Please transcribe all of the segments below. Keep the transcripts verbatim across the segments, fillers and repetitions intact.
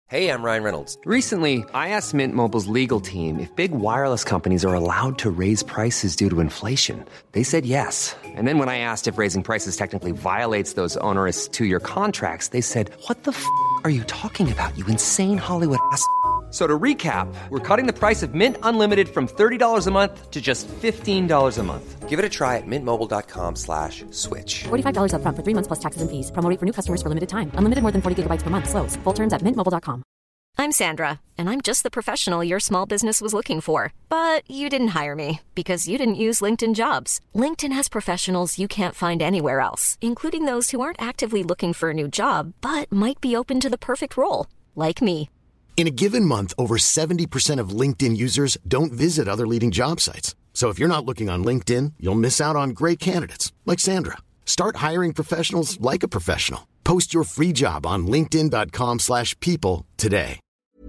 Hey, I'm Ryan Reynolds. Recently, I asked Mint Mobile's legal team if big wireless companies are allowed to raise prices due to inflation. They said yes. And then when I asked if raising prices technically violates those onerous two-year contracts, they said, what the f*** are you talking about, you insane Hollywood ass f- So to recap, we're cutting the price of Mint Unlimited from thirty dollars a month to just fifteen dollars a month. Give it a try at mintmobile.com slash switch. forty-five dollars up front for three months plus taxes and fees. Promo rate for new customers for limited time. Unlimited more than forty gigabytes per month. Slows full terms at mint mobile dot com. I'm Sandra, and I'm just the professional your small business was looking for. But you didn't hire me because you didn't use LinkedIn Jobs. LinkedIn has professionals you can't find anywhere else, including those who aren't actively looking for a new job, but might be open to the perfect role, like me. In a given month, over seventy percent of LinkedIn users don't visit other leading job sites. So if you're not looking on LinkedIn, you'll miss out on great candidates like Sandra. Start hiring professionals like a professional. Post your free job on linkedin.com slash people today.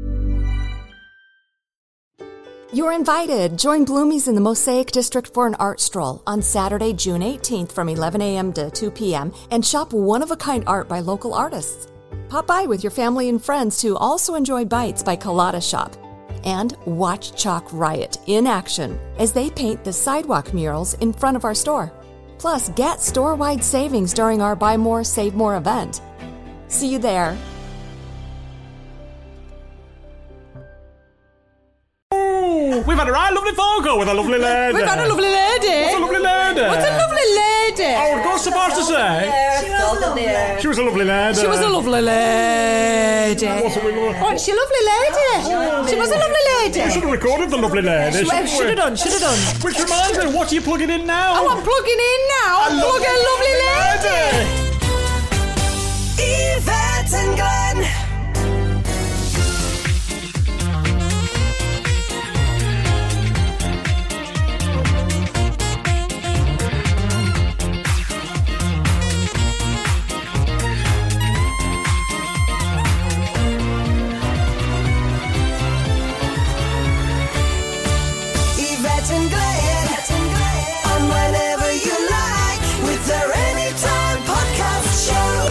You're invited. Join Bloomies in the Mosaic District for an art stroll on Saturday, June eighteenth from eleven a.m. to two p.m. and shop one-of-a-kind art by local artists. Pop by with your family and friends to also enjoy Bites by Colada Shop. And watch Chalk Riot in action as they paint the sidewalk murals in front of our store. Plus, get store-wide savings during our Buy More, Save More event. See you there. We've had a right lovely phone call with a lovely lady. We've had a lovely lady. What's a lovely lady? What's a lovely lady? I would go so far to say. She was a lovely lady. She was a lovely lady. She was a lovely lady. What's a lovely lady? Oh, she a lovely lady. She was a lovely lady. We should have recorded the lovely lady. Should have done, should have done. Which reminds me, what are you plugging in now? Oh, I'm plugging in now. I'm plugging a lovely lady. Yvette and Glenn. and Glenn, on whenever you like, with their Anytime Podcast Show.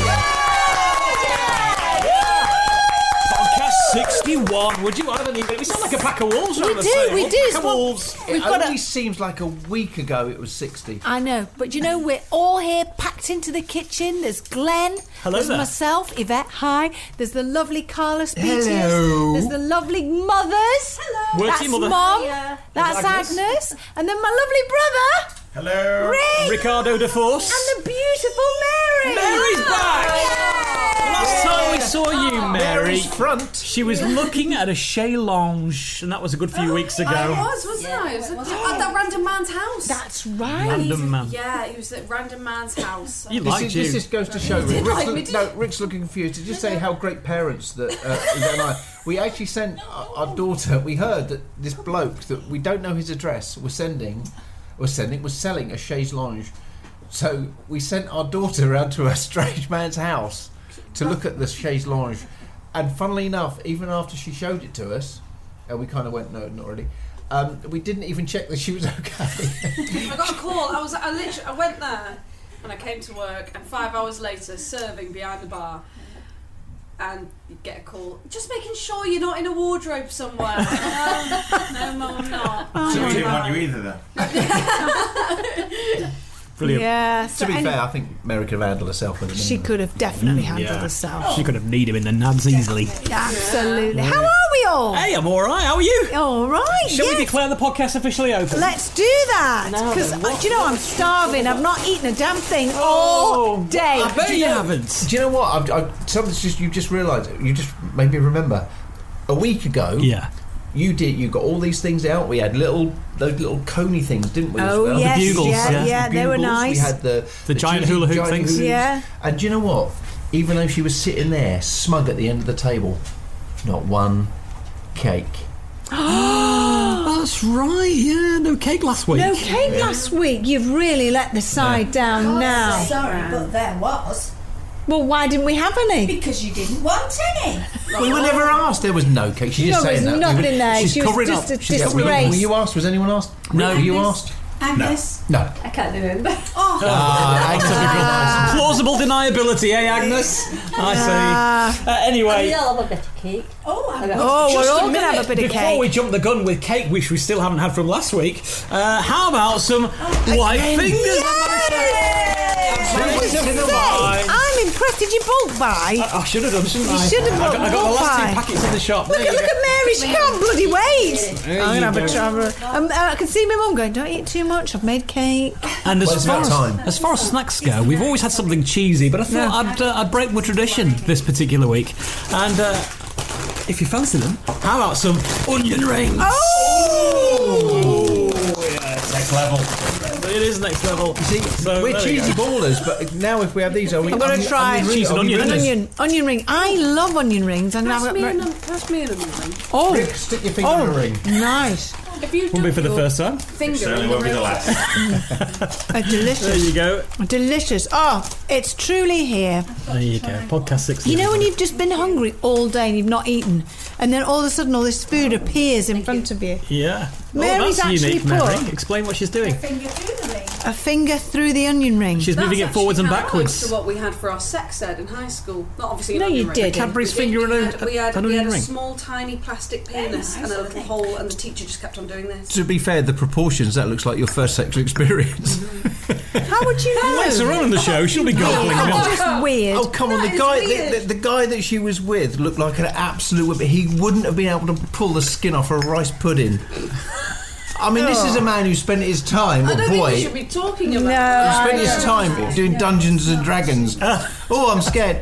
Podcast sixty-one. Would you have any? We sound like a pack of wolves. We do, we do. Pack of wolves. We've It got only a... seems like a week ago it was sixty. I know, but you know, we're all here packed into the kitchen. There's Glenn. Hello There's there. myself, Yvette. Hi. There's the lovely Carlos Beattias. Hello. There's the lovely mothers. Hello. Where's That's your mother? Mom. Yeah. That's Agnes. Agnes. And then my lovely brother. Hello. Rick. Ricardo de Force. And the beautiful Mary. Mary's back. Last time we saw you, Mary, Mary's front. she was looking at a chaise lounge, and that was a good few weeks ago. I was, wasn't I? I was at, at that random man's house. That's right. Random man. Yeah, he was at random man's house. You This, liked is, you. this just goes to show. did Rick's, like me, look- did no, Rick's looking confused. To just say how great parents that uh, Yvette and I. We actually sent our, our daughter. We heard that this bloke that we don't know his address was sending, was sending, was selling a chaise lounge. So we sent our daughter around to a strange man's house to look at the chaise lounge. And funnily enough, even after she showed it to us, and we kind of went, no, not really. Um, we didn't even check that she was okay. I got a call. I was, I literally, I went there, and I came to work, and five hours later, serving behind the bar, and you get a call, just making sure you're not in a wardrobe somewhere. no, no, Mum, I'm not. Oh, so we didn't want you either, then. Brilliant. Yeah. To be fair, I think Mary could have handled herself with it. She could have definitely handled Yeah. herself. She could have kneed him in the nads easily. Absolutely. How are we all? Hey, I'm all right. How are you? All right. Shall yes. we declare the podcast officially open? Let's do that. No, Because, then what? do you know, I'm starving. I've not eaten a damn thing all day. I bet Do you, you know- haven't. Do you know what? I've, I've, something's just you just realised. You just made me remember. A week ago, Yeah. you did. You got all these things out. We had little those little coney things, didn't we? as Oh, well? yes, The bugles, yeah, yeah. yeah, they were Bugles. nice. We had the The giant cheesy hula hoop giant things. hula hoops. Yeah. And do you know what? Even though she was sitting there, smug at the end of the table, not one cake. That's right. Yeah, no cake last week. No cake last week. You've really let the side down now. Sorry, but there was. Well, why didn't we have any? Because you didn't want any. We were never asked. There was no cake. She's just No, saying there that. was nothing there. She's She was covering just up. a She's- were you- disgrace. Were you asked? Was anyone asked? No. Were you asked? Agnes? No. I can't do it. Oh, Ah, plausible deniability, eh, Agnes? I see. Uh, anyway. I'll have a bit of cake. Oh, I'm Oh, Just we're all a going to minute, have a bit of before cake. we jump the gun with cake, which we still haven't had from last week, uh, how about some white fingers? I'm impressed. Did you bulk buy? I, I should have done, shouldn't You I? should have I got, I got the bulk last buy. two packets in the shop. Look, There you look go. at Mary. She can't bloody wait. There I'm you going to have go. a travel. Um, I can see my mum going, don't eat too much. I've made cake. And as Well, it's far about as, time. as far as snacks go, we've always had something cheesy, but I thought I'd, uh, I'd break my tradition this particular week. And uh, if you fancy them, how about some onion rings? Oh! Yeah, it's next level. It is next level. You see, So, we're there we cheesy go. ballers, but now if we have these, are we? I'm going onion- to try onion Cheese and ring- onion are we rings. doing onion, onion ring. I love onion rings. I'm Pass gonna me, have an, a- pass me an onion ring. Oh, Rick, stick your finger in oh, the ring. nice. If you Won't be for the first time. finger in the ring. A delicious. There you go. Delicious. Oh, it's truly here. There you go. Podcast sixty. You know when you've just been hungry all day and you've not eaten, and then all of a sudden all this food appears in front of you. Yeah. Mary's oh, that's actually unique, Mary. put- Explain what she's doing. finger through the ring. A finger through the onion ring. She's moving it forwards and That's actually backwards. analogous to what we had for our sex ed in high school. Not obviously an No, onion you ring. didn't. Cadbury's We did- finger we and had, a- we had, an we had onion a ring. small, tiny plastic penis and a little hole, and the teacher just kept on doing this. To be fair, the proportions, that looks like your first sexual experience. How would you know? Let's her on the show. She'll be goggling That's milk. just weird. Oh, come on, That the is guy weird. the, the, the guy that she was with looked like an absolute whip. He wouldn't have been able to pull the skin off a rice pudding. I mean, this is a man who spent his time, I or don't boy, think we should be talking about No. that. who spent his time doing Dungeons and Dragons. Oh, I'm scared.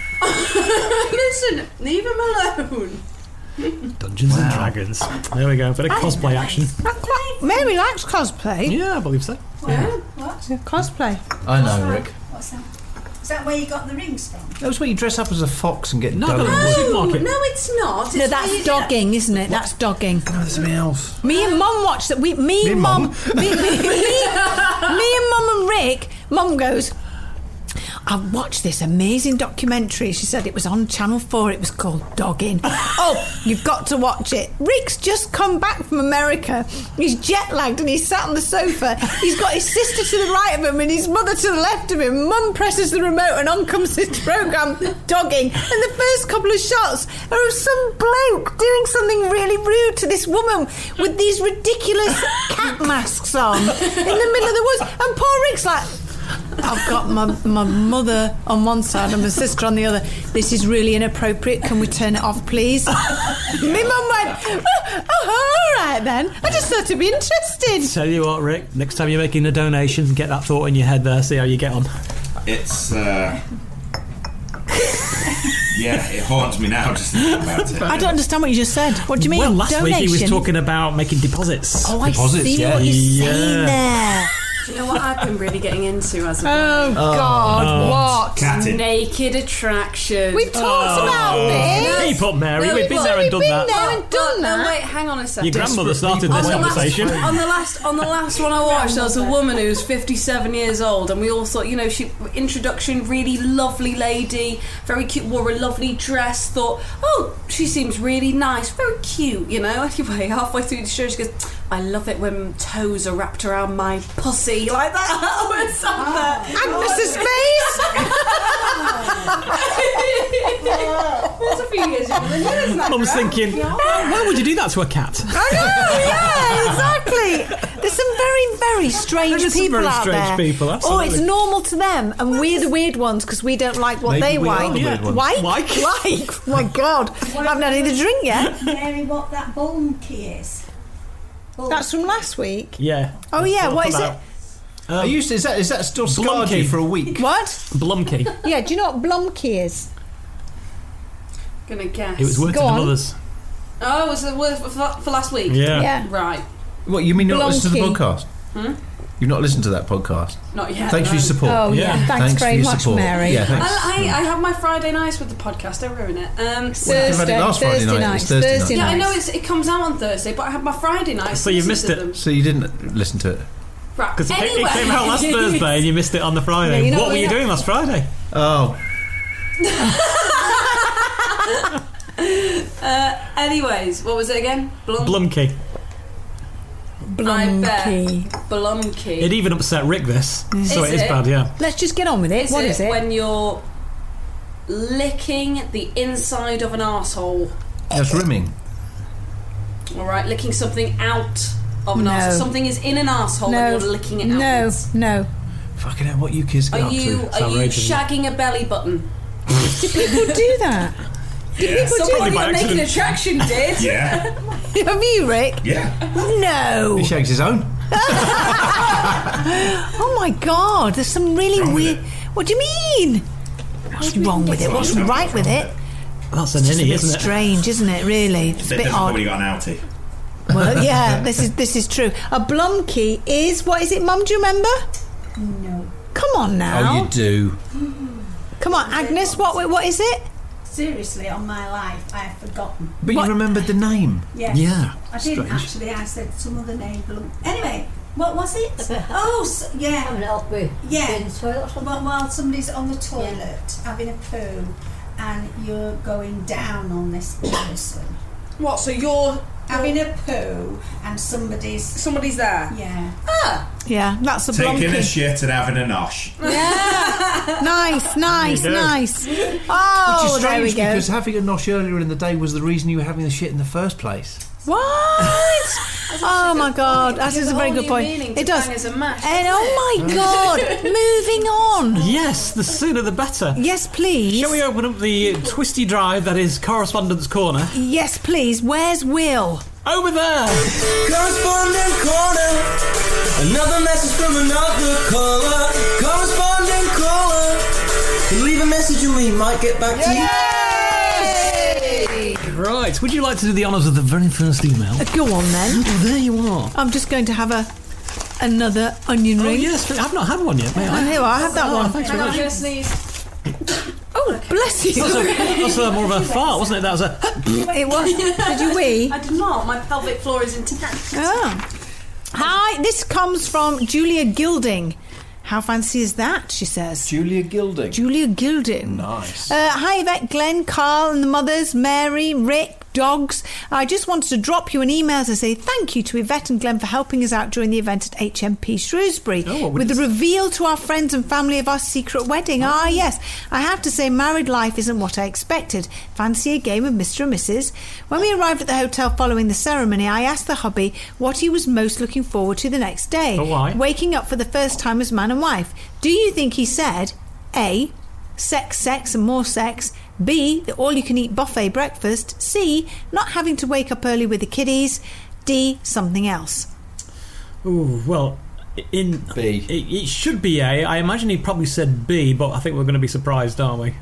Listen, leave him alone. Dungeons and Dragons. There we go. Bit of cosplay action. Mary likes cosplay. Yeah, I believe so. Yeah. What? Cosplay. I know, Rick. What's that? Is that where you got the rings from? That was where you dress up as a fox and get No, dug no, in the no. wood. Supermarket. No, it's not. It's No, where that's you- dogging, isn't it? That's dogging. No, there's something else. Me and Mum watched that. We, me, Me and Mum, Mum? me, me, me, me and Mum and Rick. Mum goes, I watched this amazing documentary. She said it was on Channel four. It was called Dogging. Oh, you've got to watch it. Rick's just come back from America. He's jet lagged and he's sat on the sofa. He's got his sister to the right of him and his mother to the left of him. Mum presses the remote and on comes this programme, Dogging. And the first couple of shots are of some bloke doing something really rude to this woman with these ridiculous cat masks on in the middle of the woods. And poor Rick's like, I've got my, my mother on one side and my sister on the other. This is really inappropriate. Can we turn it off, please? My mum went, oh, oh, all right then. I just thought it'd be interested. Tell you what, Rick. Next time you're making a donation, get that thought in your head there. See how you get on. It's, uh... yeah, it haunts me now just thinking about it. I don't understand what you just said. What do you mean? Well, last donation? week he was talking about making deposits. Oh, I deposits, see yeah. what you're yeah. saying there. Do you know what I've been really getting into as of Oh, late? God, Oh. what? Catting. Naked attraction. We've talked about this. Keep up, Mary. No, We've been but there and we've done been that. there. haven't done no, that. wait, hang on a second. Your grandmother started on this the conversation. Last, on the last, on the last one I watched, there was a woman who was fifty-seven years old, and we all thought, you know, she introduction, really lovely lady, very cute, wore a lovely dress. Thought, oh, she seems really nice, very cute, you know. Anyway, halfway through the show, she goes, I love it when toes are wrapped around my pussy like that. What's up there? Agnes's face. That's a few years younger than you, isn't that? Mum's Graham? thinking, why would you do that to a cat? I know, yeah, exactly. There's some very, very strange There is some people very out strange there. people, Oh, absolutely. it's normal to them, and we're the weird ones because we don't like what Maybe they we are like. the weird ones. Like? Like? Like? My God. I haven't had any to drink yet. Mary, what that bone key is? Bone. That's from last week. Yeah. Oh, yeah, I'll what put is that it? Um, Are you, is that is that still scarred you Blumkey. for a week? What? Blumkey. Yeah, do you know what Blumkey is? Gonna guess. It was working Go on on. others. Oh, it was the word for, for last week. Yeah. Yeah. Right. What, you mean you've not listened to the Blumkey. podcast? Hmm? You've not listened to that podcast? Not yet. Thanks for no. your support. Oh, yeah. Yeah. Thanks, for very your much, support. Mary. Yeah, thanks. I, I, I have my Friday nights with the podcast. Don't ruin it. Um, Well, you had it last Friday Thursday night. nights. It's Thursday Thursday night. yeah, I nights. know it's, it comes out on Thursday, but I have my Friday nights. So to you listen missed to it. them. So you didn't listen to it? Right. Because it, Anyway. it came out last Thursday and you missed it on the Friday. Yeah, you know what what were we you have- doing last Friday? Oh, Uh, anyways, what was it again? Blum. Blumkey. Blumkey. Blumkey. It even upset Rick, this. So Is it is it? bad, yeah. Let's just get on with it. Is What it is it? when you're licking the inside of an arsehole? That's rimming. All right, licking something out of an No. arsehole. Something is in an arsehole No. and you're licking it No, outwards. no. Fucking hell, what you kids get Are up you to? are you shagging a belly button? Do people do that? Do people do Somebody that? on Making Attraction did. Yeah. Have you, Rick? Yeah. No. He shags his own. Oh my God! There's some really Wrong with weird. it? What do you mean? What's wrong with it? What's right with it? That's an It's just a innie, bit isn't it? strange, isn't it? Really, it's a It bit doesn't odd. probably got an outie. Well, yeah, this is this is true. A blumkey is what is it, Mum? Do you remember? No. Come on now. Oh, you do. Come on, Agnes. What what is it? Seriously, on my life, I have forgotten. But What? you remembered the name. Yes. Yeah. I didn't Strange. actually. I said some other name. Blum- Anyway, what was it? Oh, s yeah. Having it off with Yeah. in the toilet or something. Well, while somebody's on the toilet having a poo, and you're going down on this person What? So you're having a poo, and somebody's somebody's there? yeah. Ah, Yeah, that's a Taking a blumkey. shit and having a nosh. Nice, nice, There you go. nice. Which is Oh, there we strange go. because having a nosh earlier in the day was the reason you were having the shit in the first place. What? Oh my God, that Gives is a a very whole good new point. meaning It to does. bang as a mash, And doesn't oh my God, moving on. Yes, the sooner the better. Yes, please. Shall we open up the twisty drive that is Correspondence Corner? Yes, please. Where's Will? Over there! Correspondent corner. Another message from another caller. Correspondent caller. Leave a message and we might get back to you. Right, would you like to do the honours of the very first email? Uh, go on then. Oh, there you are. I'm just going to have a another onion Oh, ring. yes, I've not had one yet, may Oh, I? here, I have that Oh, one. thanks hang very on, much. I'm gonna sneeze. Oh, bless you. That's, a, that's a, more of a fart, wasn't it? That was a... It was. Did you wee? I did not. My pelvic floor is intact. Oh. Hi, this comes from Julia Gilding. How fancy is that, she says. Julia Gilding. Julia Gilding. Nice. Uh, hi, Yvette, Glenn, Carl and the mothers, Mary, Rick, dogs. I just wanted to drop you an email to say thank you to Yvette and Glenn for helping us out during the event at H M P Shrewsbury Oh, what with was the it? reveal to our friends and family of our secret wedding. Ah, yes. I have to say married life isn't what I expected. Fancy a game of Mister and Missus When we arrived at the hotel following the ceremony, I asked the hubby what he was most looking forward to the next day. Oh, why? Waking up for the first time as man and wife. Do you think he said A, sex, sex and more sex, B, the all-you-can-eat buffet breakfast, C, not having to wake up early with the kiddies, D, something else? Ooh, well, in B. It, it should be A. I imagine he probably said B, but I think we're going to be surprised, aren't we?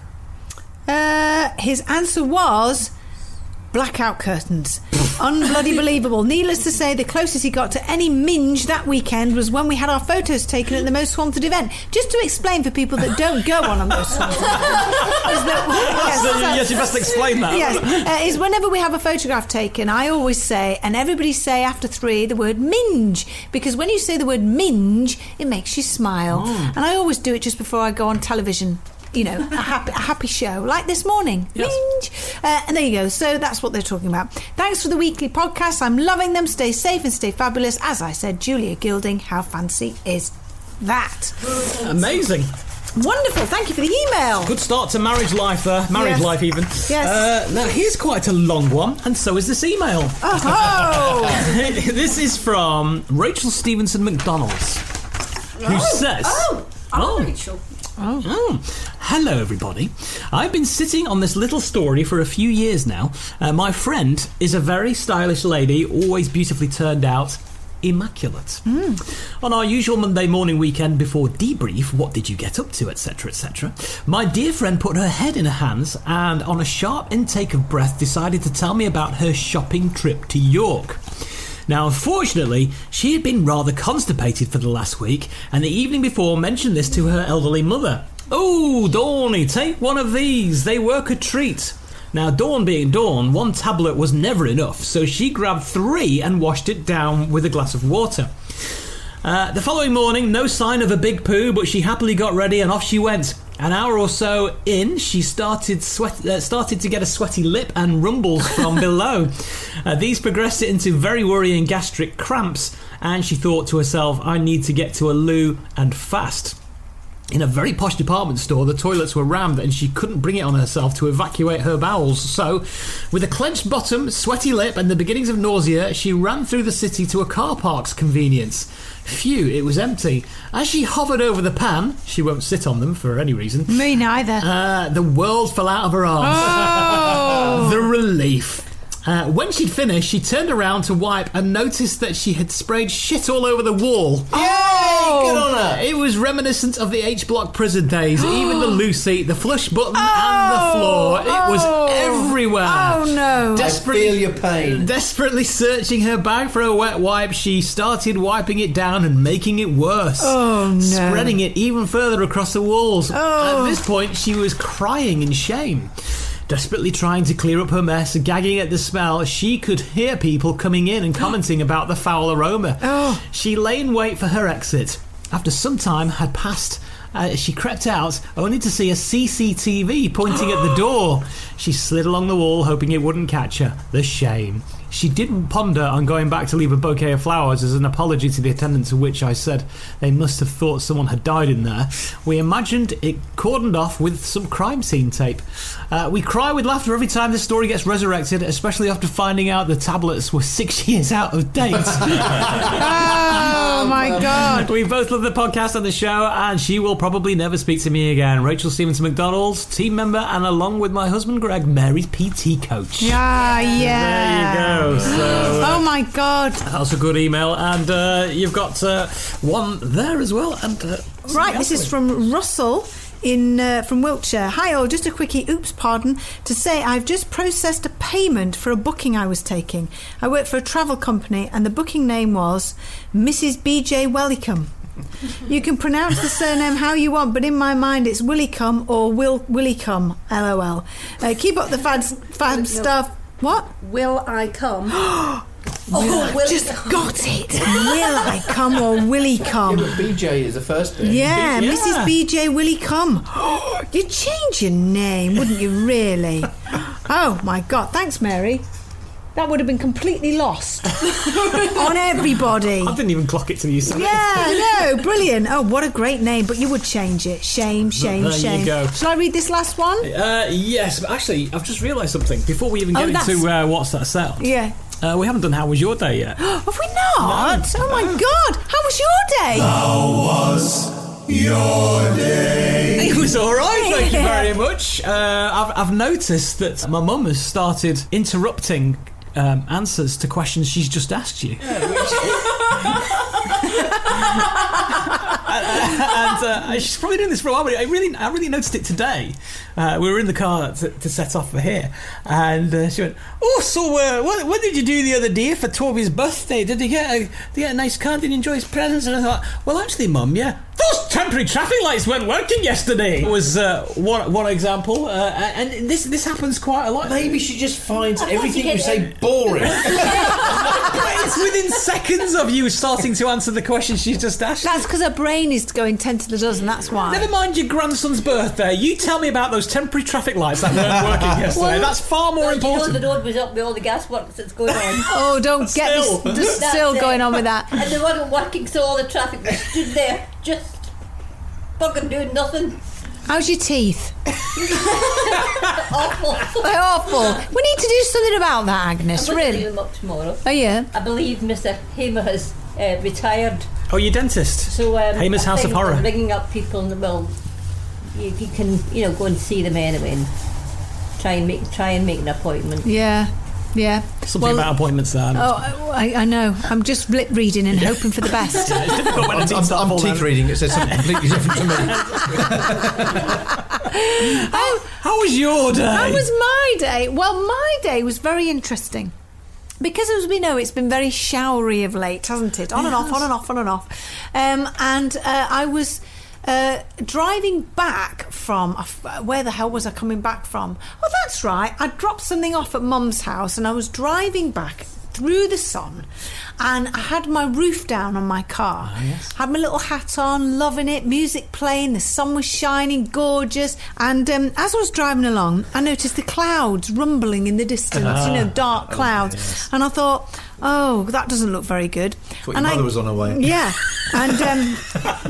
Uh, his answer was blackout curtains. Unbloody believable. Needless to say, the closest he got to any minge that weekend was when we had our photos taken at the Most Swanted event. Just to explain for people that don't go on a Most Swanted event, is that, yes, So, so- yes, you best explain that. Yes, uh, is whenever we have a photograph taken, I always say, and everybody say after three, the word minge, because when you say the word minge, it makes you smile. Mm. And I always do it just before I go on television. You know, a happy, a happy show like this morning. Yes. Minge. Uh, and there you go. So that's what they're talking about. Thanks for the weekly podcast. I'm loving them. Stay safe and stay fabulous. As I said, Julia Gilding. How fancy is that? Amazing. Wonderful. Thank you for the email. Good start to marriage life there. Married Yes. life, even. Yes. Uh, now, here's quite a long one, and so is this email. Oh. This is from Rachel Stevenson McDonald's, who says... Oh, I'm Oh. Rachel. Oh. oh. Hello, everybody. I've been sitting on this little story for a few years now. Uh, my friend is a very stylish lady, always beautifully turned out, immaculate. Mm. On our usual Monday morning weekend before debrief, what did you get up to, etc, et cetera, my dear friend put her head in her hands and, on a sharp intake of breath, decided to tell me about her shopping trip to York. Now, unfortunately, she had been rather constipated for the last week, and the evening before mentioned this to her elderly mother. "Oh, Dawny, take one of these. They work a treat." Now, Dawn being Dawn, one tablet was never enough, so she grabbed three and washed it down with a glass of water. Uh, the following morning, no sign of a big poo, but she happily got ready and off she went. An hour or so in, she started sweat, uh, started to get a sweaty lip and rumbles from below. Uh, these progressed into very worrying gastric cramps. and she thought to herself, I need to get to a loo and fast. In a very posh department store, the toilets were rammed and she couldn't bring it on herself to evacuate her bowels. So, with a clenched bottom, sweaty lip and the beginnings of nausea, she ran through the city to a car park's convenience. Phew, it was empty. As she hovered over the pan, she won't sit on them for any reason. Me neither. Uh, the world fell out of her arms. Oh. The relief. Uh, when she'd finished, she turned around to wipe and noticed that she had sprayed shit all over the wall. Yay! Good on her! It was reminiscent of the H-Block prison days. Even the loo seat, the flush button oh, and the floor. It oh, was everywhere. Oh, no. Desperately, I feel your pain. Desperately searching her bag for a wet wipe, she started wiping it down and making it worse. Oh, no. Spreading it even further across the walls. Oh. At this point, she was crying in shame. Desperately trying to clear up her mess, gagging at the smell, she could hear people coming in and commenting about the foul aroma. Oh. She lay in wait for her exit. After some time had passed, uh, she crept out, only to see a C C T V pointing at the door. She slid along the wall, hoping it wouldn't catch her. The shame. She did ponder on going back to leave a bouquet of flowers as an apology to the attendants, of which I said they must have thought someone had died in there. We imagined it cordoned off with some crime scene tape. Uh, we cry with laughter every time this story gets resurrected, especially after finding out the tablets were six years out of date. Oh my God. We both love the podcast and the show, and she will probably never speak to me again. Rachel Stevenson McDonald, team member, and along with my husband Greg, Mary's P T coach. Yeah, yeah. There you go. So, uh, oh my God. That's a good email, and uh, you've got uh, one there as well. And uh, right, this is from Russell in uh, from Wiltshire. Hi all, just a quickie, oops, pardon, to say I've just processed a payment for a booking I was taking. I work for a travel company, and the booking name was Missus B J Wellicombe. You can pronounce the surname how you want, but in my mind it's Willicombe or Will Willicombe. LOL. Uh, keep up the fab, fab stuff. What? Will I come? Oh, I've just got it. Will I come or Willie come? Yeah, but B J is the first bit. Yeah, B- yeah. Missus B J Willie come. You'd change your name, wouldn't you, really? Oh, my God. Thanks, Mary. That would have been completely lost on everybody. I didn't even clock it till you said it. Yeah, no, brilliant. Oh, what a great name, but you would change it. Shame, shame, there shame. You go. Shall I read this last one? Uh, yes, but actually, I've just realised something. Before we even get Oh, that's- into uh, What's That Sound? Yeah. Uh, we haven't done How Was Your Day yet. Have we not? Oh, my God. How was your day? How was your day? It was all right, thank you very much. Uh, I've, I've noticed that my mum has started interrupting um, answers to questions she's just asked you. and uh, she's probably doing this for a while, but I really, I really noticed it today. Uh, we were in the car to, to set off for here, and uh, she went, "Oh, so uh, what, what did you do the other day for Toby's birthday? Did he get a, did he get a nice car? Did he enjoy his presents?" And I thought, well, actually, Mum, yeah, those temporary traffic lights weren't working yesterday. Was uh, one one example, uh, and this this happens quite a lot. Maybe she just finds everything you say boring. But it's within seconds of you starting to answer the question she's just asked. That's because her brain is going ten to the dozen, that's why. Never mind your grandson's birthday. You tell me about those temporary traffic lights that weren't working yesterday. Well, that's far more well, important. You know, the road was up with all the gasworks that's going on. Oh, don't get Still. me just still That's going it. on with that. And they weren't working, so all the traffic was stood there, just fucking doing nothing. How's your teeth? Awful. They're awful. We need to do something about that, Agnes, I'm going to really. do them up tomorrow. Oh, yeah? I believe Mister Hamer has uh, retired. Oh, your dentist. So um, Hamer's I House of think Horror. I'm ringing up people, and well, you, you can, you know, go and see them anyway, and try and make try and make an appointment. Yeah, yeah. Something Well, about appointments there. Oh, I, I know. I'm just lip reading and hoping for the best. It's difficult when the I'm, teeth I'm, start I'm falling teeth out. reading. It says something completely different to me. How, how was your day? How was my day? Well, my day was very interesting. Because, as we know, it's been very showery of late, hasn't it? On and off, on and off, on and off. Um, and uh, I was uh, driving back from... Uh, where the hell was I coming back from? Oh, that's right. I dropped something off at Mum's house, and I was driving back through the sun, and I had my roof down on my car. Oh, yes. Had my little hat on, loving it, music playing, the sun was shining, gorgeous. And um, as I was driving along, I noticed the clouds rumbling in the distance, Ah. you know, dark clouds. Oh, yes. And I thought, oh, that doesn't look very good. Thought your and mother I, was on her way. Yeah. And um,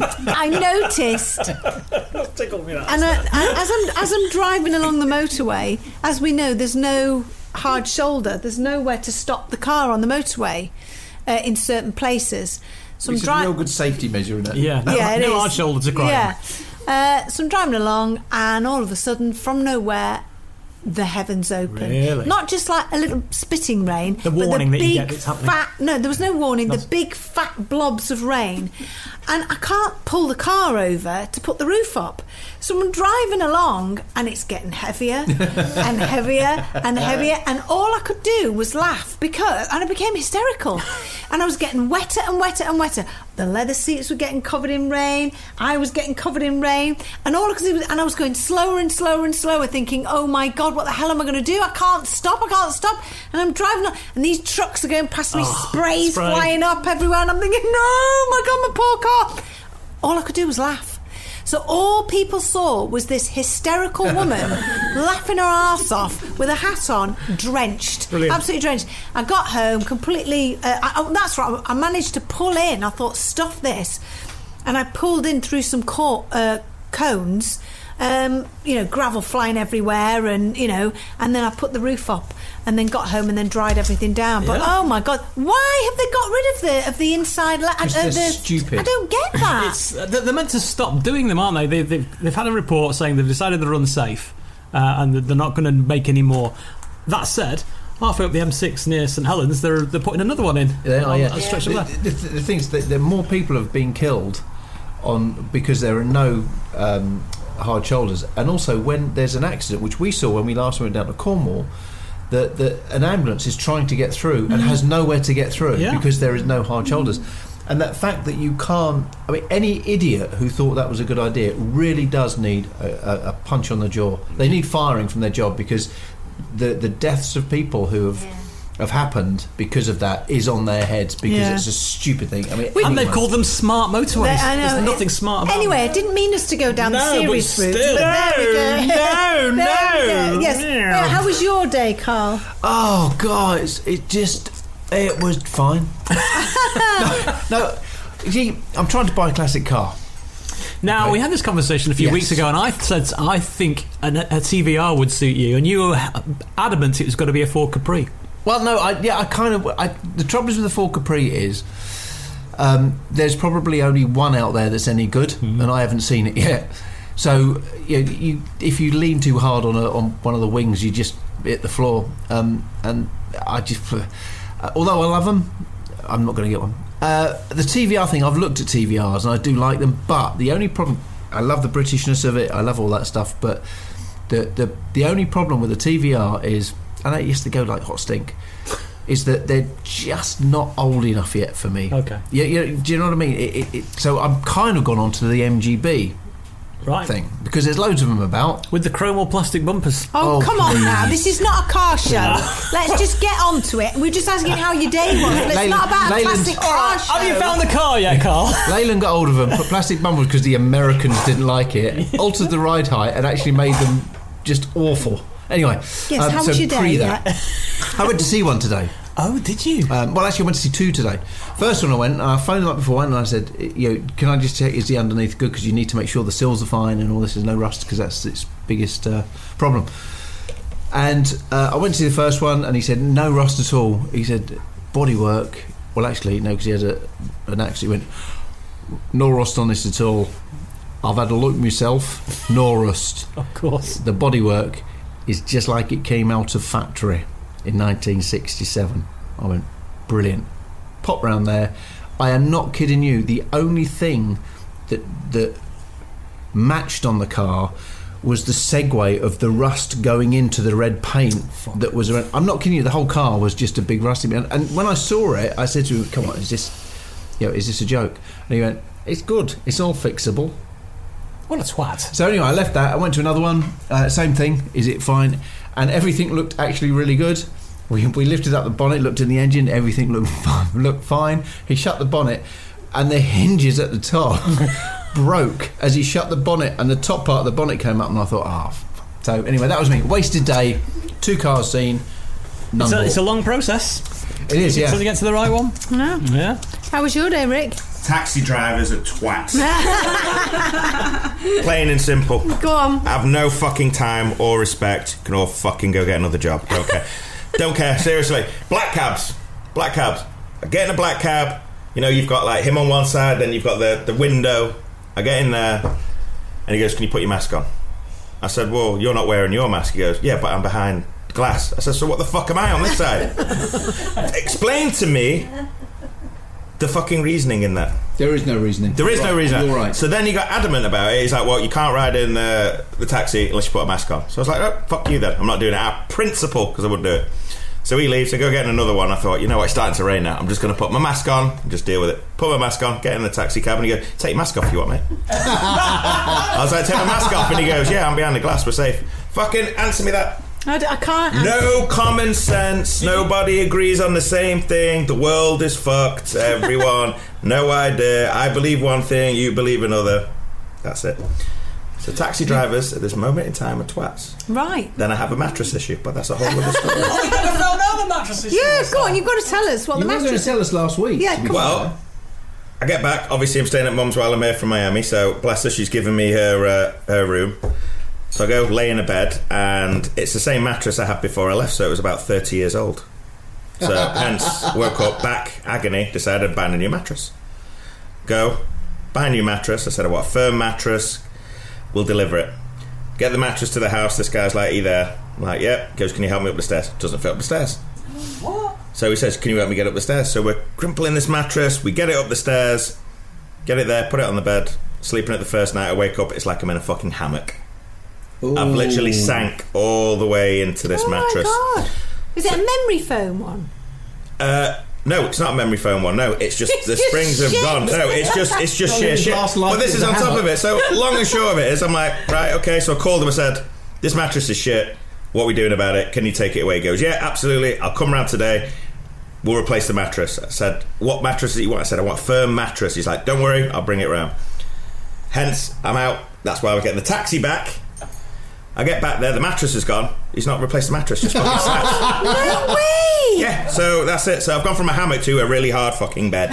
I noticed... Tickle me that. And I, I, as I'm as I'm driving along the motorway, as we know, there's no hard shoulder. There's nowhere to stop the car on the motorway uh, in certain places. So It's I'm a real driving. good safety measure, isn't it? Yeah, no, Yeah, it no is. hard shoulder to cry. Yeah. Uh, so I'm driving along, and all of a sudden, from nowhere, the heavens open. Really? Not just like a little spitting rain. The but warning the that you big get it's happening. Fat, no, there was no warning. That's- The big fat blobs of rain, and I can't pull the car over to put the roof up. So I'm driving along, and it's getting heavier and heavier and heavier, and all I could do was laugh because, and I became hysterical, and I was getting wetter and wetter and wetter. The leather seats were getting covered in rain. I was getting covered in rain, and all I could do was, and I was going slower and slower and slower, thinking, "Oh my God, what the hell am I going to do? I can't stop! I can't stop!" And I'm driving on, and these trucks are going past me, Oh, sprays spray. flying up everywhere, and I'm thinking, "No, my God, my poor car!" All I could do was laugh. So all people saw was this hysterical woman laughing her arse off with a hat on, drenched, Brilliant. absolutely drenched. I got home completely. Uh, I, oh, that's right. I managed to pull in. I thought, stuff this, and I pulled in through some cor- uh, cones. Um, you know, gravel flying everywhere, and you know, and then I put the roof up, and then got home, and then dried everything down. But Yeah. oh my God, why have they got rid of the of the inside? La- Because uh, they're the, stupid. I don't get that. It's, uh, they're meant to stop doing them, aren't they? they they've, they've had a report saying they've decided they're unsafe uh, and that they're not going to make any more. That said, halfway up the M six near St Helens, they're they're putting another one in. They are, on yeah. a stretch of The, left. the, the, the thing is that there more people have been killed on because there are no um, hard shoulders, and also when there's an accident, which we saw when we last went down to Cornwall, that that an ambulance is trying to get through and has nowhere to get through Yeah. because there is no hard shoulders. And that fact that you can't, I mean, any idiot who thought that was a good idea really does need a, a, a punch on the jaw. They need firing from their job, because the the deaths of people who have have happened because of that is on their heads, because Yeah. it's a stupid thing. I mean, And they've anyone- called them smart motorways. They- I know. There's nothing smart about Anyway, them. I didn't mean us to go down No, the but serious route. still. But there we go. No, no, There we go. Yes. no. Yeah, how was your day, Carl? Oh, guys, it just it was fine. no, no, you see, I'm trying to buy a classic car. Now, Okay. we had this conversation a few Yes. weeks ago, and I said I think an, a T V R would suit you, and you were adamant it was going to be a Ford Capri. Well, no, I, yeah, I kind of. I, the trouble is with the Ford Capri is um, there's probably only one out there that's any good, Mm-hmm. and I haven't seen it yet. So, you, you, if you lean too hard on a, on one of the wings, you just hit the floor. Um, and I just, uh, although I love them, I'm not going to get one. Uh, the T V R thing, I've looked at T V Rs and I do like them, but the only problem, I love the Britishness of it, I love all that stuff, but the the, the only problem with the T V R is, I know it used to go like hot stink, is that they're just not old enough yet for me. Okay. Yeah, yeah, do you know what I mean? It, it, it, so I'm kind of gone on to the M G B Right. thing, because there's loads of them about. With the chrome or plastic bumpers. Oh, Oh, come on please. now. This is not a car show. Let's just get on to it. We're just asking how your day was. It's Leyland- not about a Leyland's- classic car show. Have you found the car yet, Carl? Leyland got hold of them, put plastic bumpers because the Americans didn't like it, altered the ride height, and actually made them just awful. Anyway, Yes, um, how so was your day? pre that, I went to see one today. Oh, did you? Um, well, actually, I went to see two today. First one I went, and I phoned them up before, and I said, you know, can I just check, is the underneath good? Because you need to make sure the sills are fine and all this, there's no rust, because that's its biggest uh, problem. And uh, I went to see the first one, and he said, no rust at all. He said, bodywork. Well, actually, no, because he had a, an accident. He went, no rust on this at all. I've had a look myself, no rust. Of course. The bodywork is just like it came out of factory in nineteen sixty-seven. I went, brilliant. Pop round there. I am not kidding you. The only thing that that matched on the car was the segue of the rust going into the red paint that was around. I'm not kidding you. The whole car was just a big rusty. And, and when I saw it, I said to him, "Come on, is this, you know, is this a joke?" And he went, "It's good. It's all fixable." What a twat. So anyway, I left that. I went to another one. Uh, same thing. Is it fine? And everything looked actually really good. We, we lifted up the bonnet, looked in the engine, everything looked fine, looked fine. He shut the bonnet, and the hinges at the top broke as he shut the bonnet, and the top part of the bonnet came up, and I thought, ah. Oh. So anyway, that was me. Wasted day, two cars seen, none It's a, bought. it's a long process. It is, yeah. Until you get to the right one. No. Yeah. How was your day, Rick? Taxi drivers are twats. Plain and simple. Go on. Have no fucking time or respect. Can all fucking go get another job. Don't care. Don't care. Seriously. Black cabs. Black cabs. I get in a black cab. You know, you've got like him on one side, then you've got the, the window. I get in there, and he goes, "Can you put your mask on?" I said, "Well, you're not wearing your mask." He goes, "Yeah, but I'm behind glass." I said, "So what the fuck am I on this side?" Explain to me the fucking reasoning in that. There is no reasoning. There is right. no reason. You're right. So then he got adamant about it. He's like, "Well, you can't ride in the, the taxi unless you put a mask on." So I was like, "Oh, fuck you then. I'm not doing it out of principle because I wouldn't do it." So he leaves. I go get in another one. I thought, you know what, it's starting to rain now. I'm just going to put my mask on and just deal with it. Put my mask on, get in the taxi cab, and he goes, "Take your mask off, you want, mate?" I was like, "Take my mask off," and he goes, "Yeah, I'm behind the glass. We're safe." Fucking answer me that. I, d- I can't. No common sense. Nobody agrees on the same thing. The world is fucked. Everyone. No idea. I believe one thing. You believe another. That's it. So taxi drivers at this moment in time are twats. Right. Then I have a mattress issue, but that's a whole other story. Oh, you never found out the mattress issue. Yeah, go on. You've got to tell us what You the were going mattress. to tell us last week. Yeah, come Well, on. I get back. Obviously, I'm staying at Mum's while I'm here from Miami. So bless her, she's given me her uh, her room. So I go lay in a bed, and it's the same mattress I had before I left. So it was about thirty years old. So hence, woke up, back agony, decided to buy a new mattress. Go buy a new mattress. I said, "I want a firm mattress. We'll deliver it." Get the mattress to the house. This guy's like, "Are you there?" I'm like, "Yeah." He goes, "Can you help me up the stairs?" Doesn't fit up the stairs. What? So he says, "Can you help me get up the stairs?" So we're crimpling this mattress. We get it up the stairs, get it there, put it on the bed. Sleeping it the first night. I wake up, it's like I'm in a fucking hammock. Ooh. I've literally sank all the way into this Oh mattress. my God. Is it a memory foam one? Uh, no, it's not a memory foam one. No, it's just It's the just springs have shit. gone. No, it's just it's just Well, sheer his shit. last life But this was is a on top hammock. of it. So long and short of it is, I'm like, right, okay. So I called him. I said, "This mattress is shit. What are we doing about it? Can you take it away?" He goes, "Yeah, absolutely. I'll come round today. We'll replace the mattress." I said, "What mattress do you want?" I said, "I want a firm mattress." He's like, "Don't worry, I'll bring it round." Hence, I'm out. That's why we're getting the taxi back. I get back there, the mattress is gone. He's not replaced the mattress, just fucking sat. No way! Yeah, so that's it. So I've gone from a hammock to a really hard fucking bed.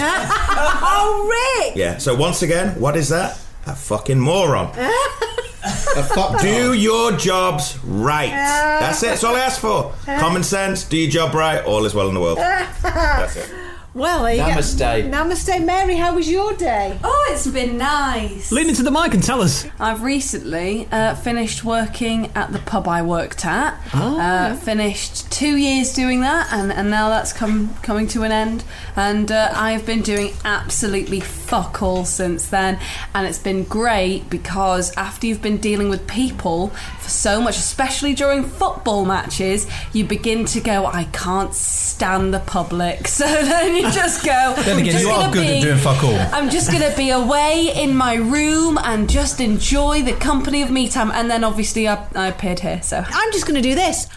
Oh, Rick! Yeah, so once again, what is that? A fucking moron. A fuck Do your jobs right. That's it, that's all I ask for. Common sense, do your job right, all is well in the world. That's it. Well, there you go. Namaste. Namaste, Mary. How was your day? Oh, it's been nice. Lean into the mic and tell us. I've recently uh, finished working at the pub I worked at. Oh. Uh, finished two years doing that, and, and now that's come coming to an end. And uh, I've been doing absolutely fuck all since then. And it's been great because after you've been dealing with people for so much, especially during football matches, you begin to go, "I can't stand the public." So then you just go, Then "I'm again, just you are gonna good be, at doing fuck all." I'm just going to be away in my room and just enjoy the company of me time." And then obviously I, I appeared here, so. I'm just going to do this.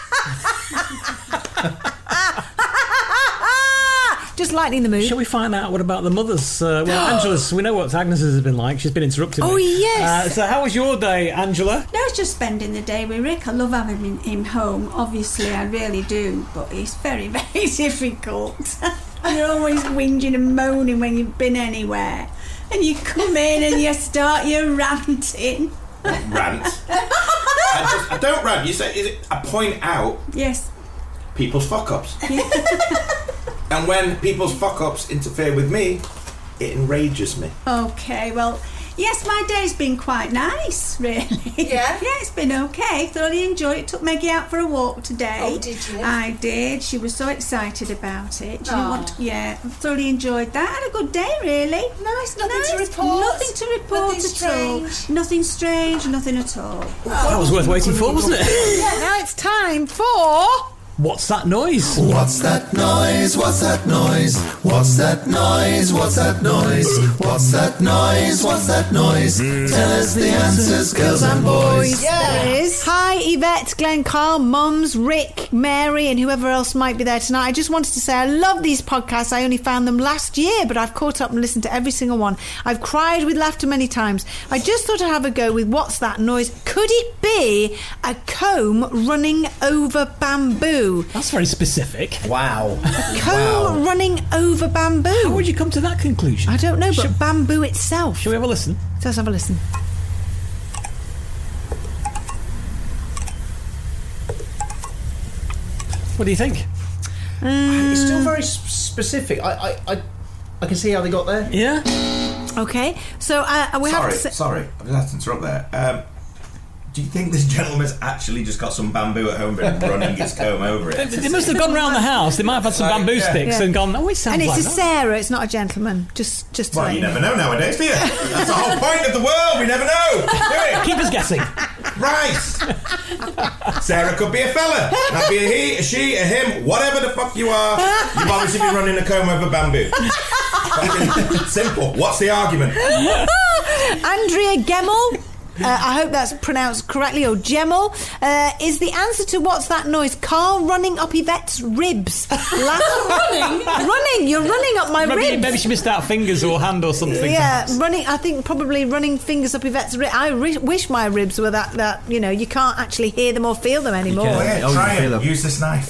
Just lightening the mood. Shall we find out what about the mothers? Uh, well, Angela's, we know what Agnes's has been like. She's been interrupted. Oh, yes. Uh, so how was your day, Angela? No, it's just spending the day with Rick. I love having him, him home. Obviously, I really do, but it's very, very difficult. You're always whinging and moaning when you've been anywhere. And you come in and you start your ranting. Rant? I, just, I don't rant. You say, is it, I point out Yes. people's fuck-ups. And when people's fuck-ups interfere with me, it enrages me. Okay, well, yes, my day's been quite nice, really. Yeah? Yeah, it's been okay. Thoroughly enjoyed it. Took Maggie out for a walk today. Oh, did you? I did. She was so excited about it. She didn't Aw. want to, yeah, thoroughly enjoyed that. Had a good day, really. Nice, nothing Nice. to report. Nothing to report Nothing at strange. all. Nothing strange, nothing at all. That was worth waiting for, wasn't it? Now it's time for What's that noise? What's that noise? What's that noise? What's that noise? What's that noise? What's that noise? What's that noise? Tell us the answers, girls and boys. There it is. Hi, Yvette, Glenn, Carl, Mums, Rick, Mary, and whoever else might be there tonight. I just wanted to say I love these podcasts. I only found them last year, but I've caught up and listened to every single one. I've cried with laughter many times. I just thought I'd have a go with What's That Noise? Could it be a comb running over bamboo? That's very specific. Wow. A comb wow. running over bamboo. How would you come to that conclusion? I don't know, but Should, bamboo itself. Shall we have a listen? Let's have a listen. What do you think? Um, it's still very s- specific. I, I, I, I can see how they got there. Yeah. Okay, so uh, we sorry, have to say... Sorry, I just have to interrupt there. Um, do you think this gentleman's actually just got some bamboo at home and running his comb over it? They must have gone round the house. They might have had some bamboo yeah. sticks Yeah. and gone, oh, it sounds And it's like a that. Sarah, it's not a gentleman. Just, just to Well, let you you never know nowadays, do you? That's the whole point of the world. We never know. Do it. Keep us guessing. Right. Sarah could be a fella. That'd be a he, a she, a him, whatever the fuck you are. You've obviously been running a comb over bamboo. Fucking simple. What's the argument? Andrea Gemmel, uh, I hope that's pronounced correctly, or Gemmel, uh, is the answer to What's That Noise? Carl running up Yvette's ribs. running? Running, you're running up my maybe, ribs. maybe she missed out fingers or hand or something. Yeah, perhaps. running. I think probably running fingers up Yvette's ribs. I re- wish my ribs were that, that, you know, you can't actually hear them or feel them anymore. Oh, yeah, Oh, try you feel it. them. Use this knife.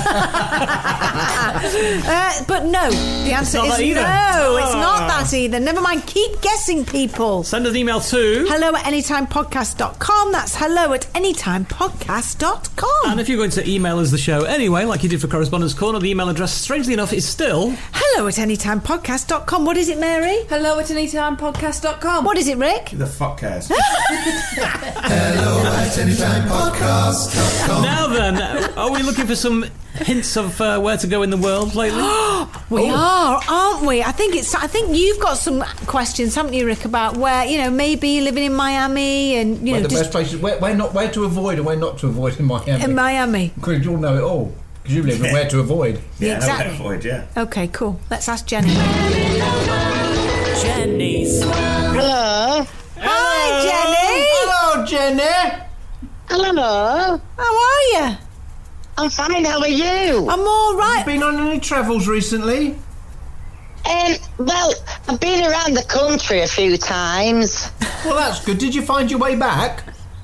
uh, but no, the answer not is that either. no, it's not Ah. that either. Never mind, keep guessing, people. Send us an email to... Hello at anytimepodcast dot com. That's hello at anytimepodcast dot com. And if you're going to email us the show anyway, like you did for Correspondence Corner, the email address, strangely enough, is still... Hello at anytimepodcast dot com. What is it, Mary? Hello at anytimepodcast dot com. What is it, Rick? Who the fuck cares? Hello at anytimepodcast dot com. Now then, are we looking for some hints of uh, where to go in the world lately? We are, aren't we? I think it's. I think you've got some questions, haven't you, Rick, about where, you know, maybe living in Miami and, you Where know, the just best places, where, where not, where to avoid and where not to avoid in Miami. in Miami. Because you'll know it all. Because you live in where to avoid. Yeah, exactly. Avoid, yeah. Okay, cool. Let's ask Jenny. Jenny's. Hello. Hi, Jenny. Hello, Jenny. Hello. How are you? I'm fine. How are you? I'm all right. Been on any travels recently? Um, well, I've been around the country a few times. Well, that's good. Did you find your way back?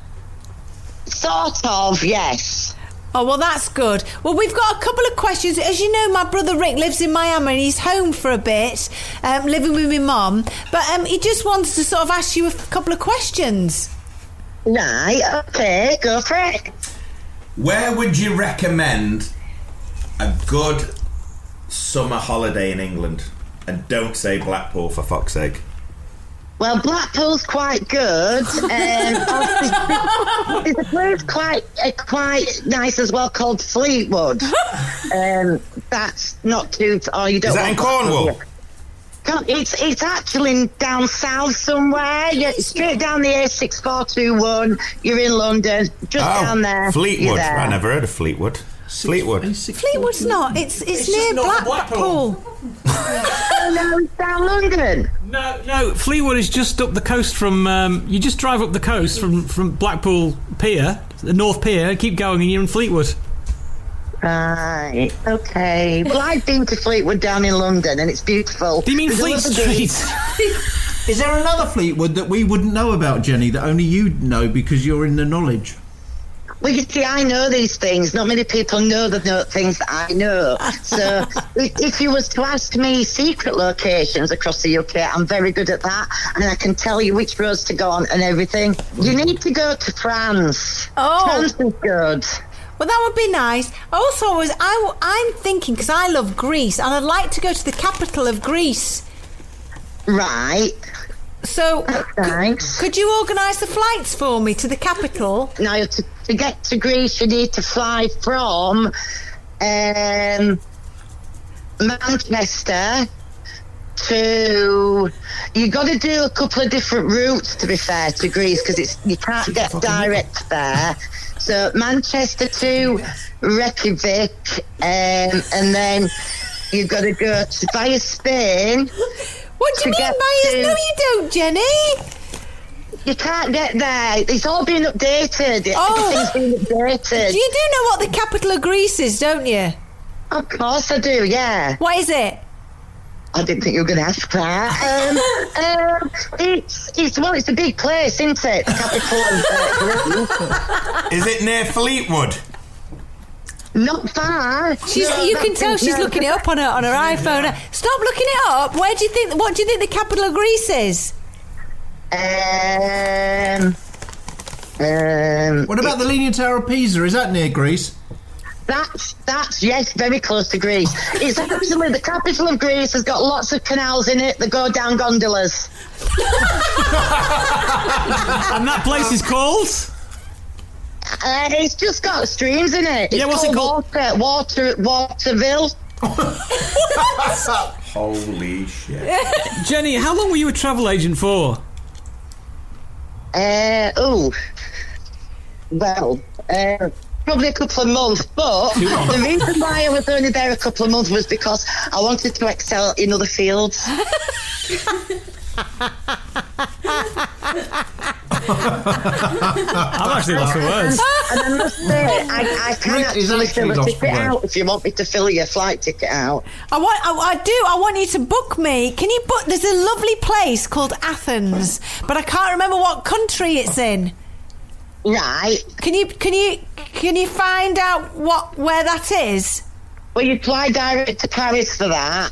Sort of, yes. Oh, well, that's good. Well, we've got a couple of questions. As you know, my brother Rick lives in Miami and he's home for a bit, um, living with my mum. But um, he just wants to sort of ask you a f- couple of questions. Right, okay, go for it. Where would you recommend a good summer holiday in England? And don't say Blackpool, for fuck's sake. Well, Blackpool's quite good. Um, there's a place quite uh, quite nice as well called Fleetwood. Um, that's not too. Oh, you don't. Is that want in Cornwall? Can't- It's it's actually down south somewhere. You're straight down the A six four two one. You're in London, just Oh, down there. You're Fleetwood. there. I never heard of Fleetwood. Fleetwood. Fleetwood's not. It's it's, It's near just north Black- of Blackpool. Blackpool. Oh no, it's down London. No, no, Fleetwood is just up the coast from... Um, you just drive up the coast from, from Blackpool Pier, the North Pier, keep going and you're in Fleetwood. Right, okay. Well, I've been to Fleetwood down in London and it's beautiful. Do you mean There's a Fleet lovely Street? beach. Is there another Fleetwood that we wouldn't know about, Jenny, that only you know because you're in the knowledge? Well, you see, I know these things. Not many people know the know things that I know. So if, if you was to ask me secret locations across the U K, I'm very good at that. And I can tell you which roads to go on and everything. You need to go to France. Oh. France is good. Well, that would be nice. Also, was I, I'm thinking, because I love Greece, and I'd like to go to the capital of Greece. Right. So, That's nice. could you organise the flights for me to the capital? Now, to, to get to Greece, you need to fly from um, Manchester to... You've got to do a couple of different routes, to be fair, to Greece, because it's you can't get direct there. So Manchester to Reykjavik, um, and then you've got to go to via Spain. What do you mean by to, No, you don't, Jenny. You can't get there. It's all been updated. Oh. Everything's been updated. You do know what the capital of Greece is, don't you? Of course I do, yeah. What is it? I didn't think you were going to ask that. Um, um, it's, it's, well, it's a big place, isn't it? The capital of uh, Greece. Is it near Fleetwood? Not far. She's, No, you can that's tell it, she's no. looking it up on her on her iPhone. Stop looking it up. Where do you think? What do you think the capital of Greece is? Um, um, What about the Leaning Tower of Pisa? Is that near Greece? That's, that's, yes, very close to Greece. It's actually the capital of Greece has got lots of canals in it that go down gondolas. And that place is called? Uh, it's just got streams in it. It's Yeah, what's it called? Water, water, Waterville. Holy shit. Jenny, how long were you a travel agent for? Uh, oh, well, uh, probably a couple of months, but the reason why I was only there a couple of months was because I wanted to excel in other fields. I'm actually lost for words. And I must say, I, I can Rick is actually actually fill a lost ticket for words. out if you want me to fill your flight ticket out. I want. I, I do. I want you to book me. Can you book? There's a lovely place called Athens, but I can't remember what country it's in. Right. Can you? Can you? Can you find out what where that is? Well, you fly direct to Paris for that.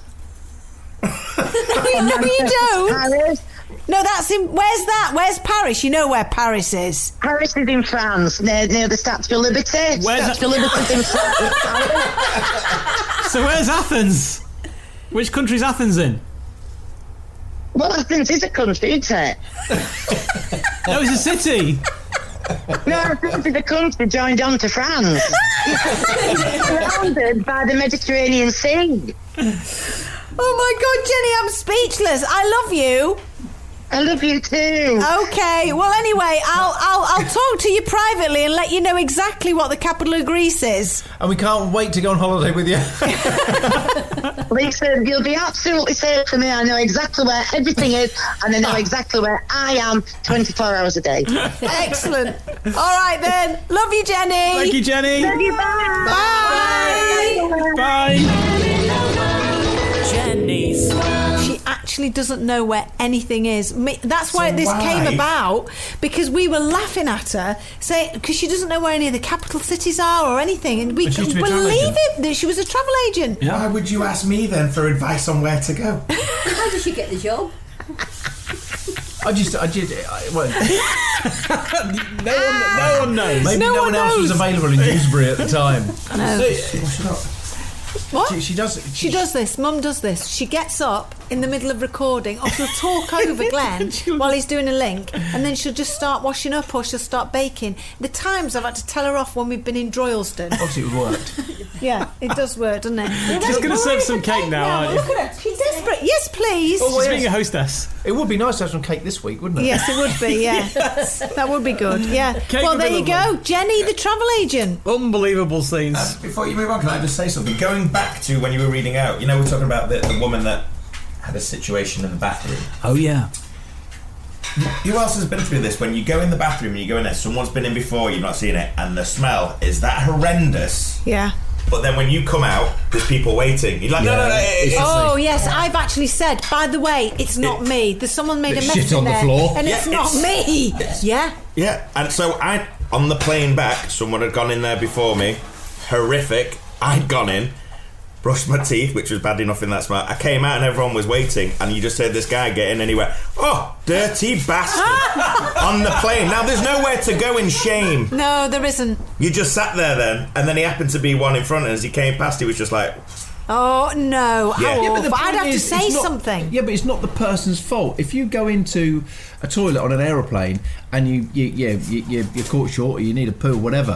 no, you don't. Paris. No, that's in. Where's that? Where's Paris? You know where Paris is. Paris is in France, near, near the Statue of Liberty. Where's Statue of Liberty is in France. So where's Athens? Which country's Athens in? Well, Athens is a country, isn't it? No, it's a city. No, Athens is a country joined on to France. It's surrounded by the Mediterranean Sea. Oh my God, Jenny, I'm speechless. I love you. I love you too. Okay. Well, anyway, I'll I'll I'll talk to you privately and let you know exactly what the capital of Greece is. And we can't wait to go on holiday with you. Lisa, you'll be absolutely safe for me. I know exactly where everything is, and I know exactly where I am twenty-four hours a day. Excellent. All right then. Love you, Jenny. Thank you, Jenny. Love you, bye. Bye. Bye. Jenny's. She actually doesn't know where anything is. Me, that's why So this why? came about, because we were laughing at her, saying because she doesn't know where any of the capital cities are or anything, and we But she used can to be a travel believe agent. it that she was a travel agent. Why would you ask me then for advice on where to go? How did she get the job? I just, I did. I, well, No one, no one knows. maybe No no, one one else was knows. available in Dewsbury at the time. No. What? She, she does. She does this. Mum does this. She gets up in the middle of recording, or she'll talk over Glenn while he's doing a link, and then she'll just start washing up, or she'll start baking. The times I've had to tell her off when we've been in Droylsden. Obviously, it worked. Yeah, it does work, doesn't it? She's going to serve some cake now, aren't you? Look at her. She's desperate. Yes, please. She's being a hostess. It would be nice to have some cake this week, wouldn't it? Yes, it would be. Yeah, that would be good. Yeah. Cake well, would there be you go, lovely. Jenny, the travel agent. Unbelievable scenes. Uh, before you move on, can I just say something? Going back to when you were reading out, you know, we're talking about the, the woman that had a situation in the bathroom. Oh, yeah. Who else has been through this? When you go in the bathroom and you go in there, someone's been in before, you've not seen it, and the smell is that horrendous. Yeah. But then when you come out, there's people waiting. You're like, no, no, no. It, it's Oh yes, I've actually said. By the way, it's not It- me. There's someone made a There's mess shit in on the there, floor. and Yeah, it's not it's- me. Yeah. Yeah, and so I, on the plane back, someone had gone in there before me. Horrific. I'd gone in, brushed my teeth, which was bad enough in that smell. I came out and everyone was waiting, and you just heard this guy get in and he went, oh, dirty bastard, on the plane. Now, there's nowhere to go in shame. No, there isn't. You just sat there then, and then he happened to be one in front, and as he came past, he was just like, Oh no! How Yeah. Yeah, but the awful! I'd point have to is, say it's not- something. Yeah, but it's not the person's fault. If you go into a toilet on an aeroplane and you, you yeah, you, you, you're caught short or you need a poo, whatever,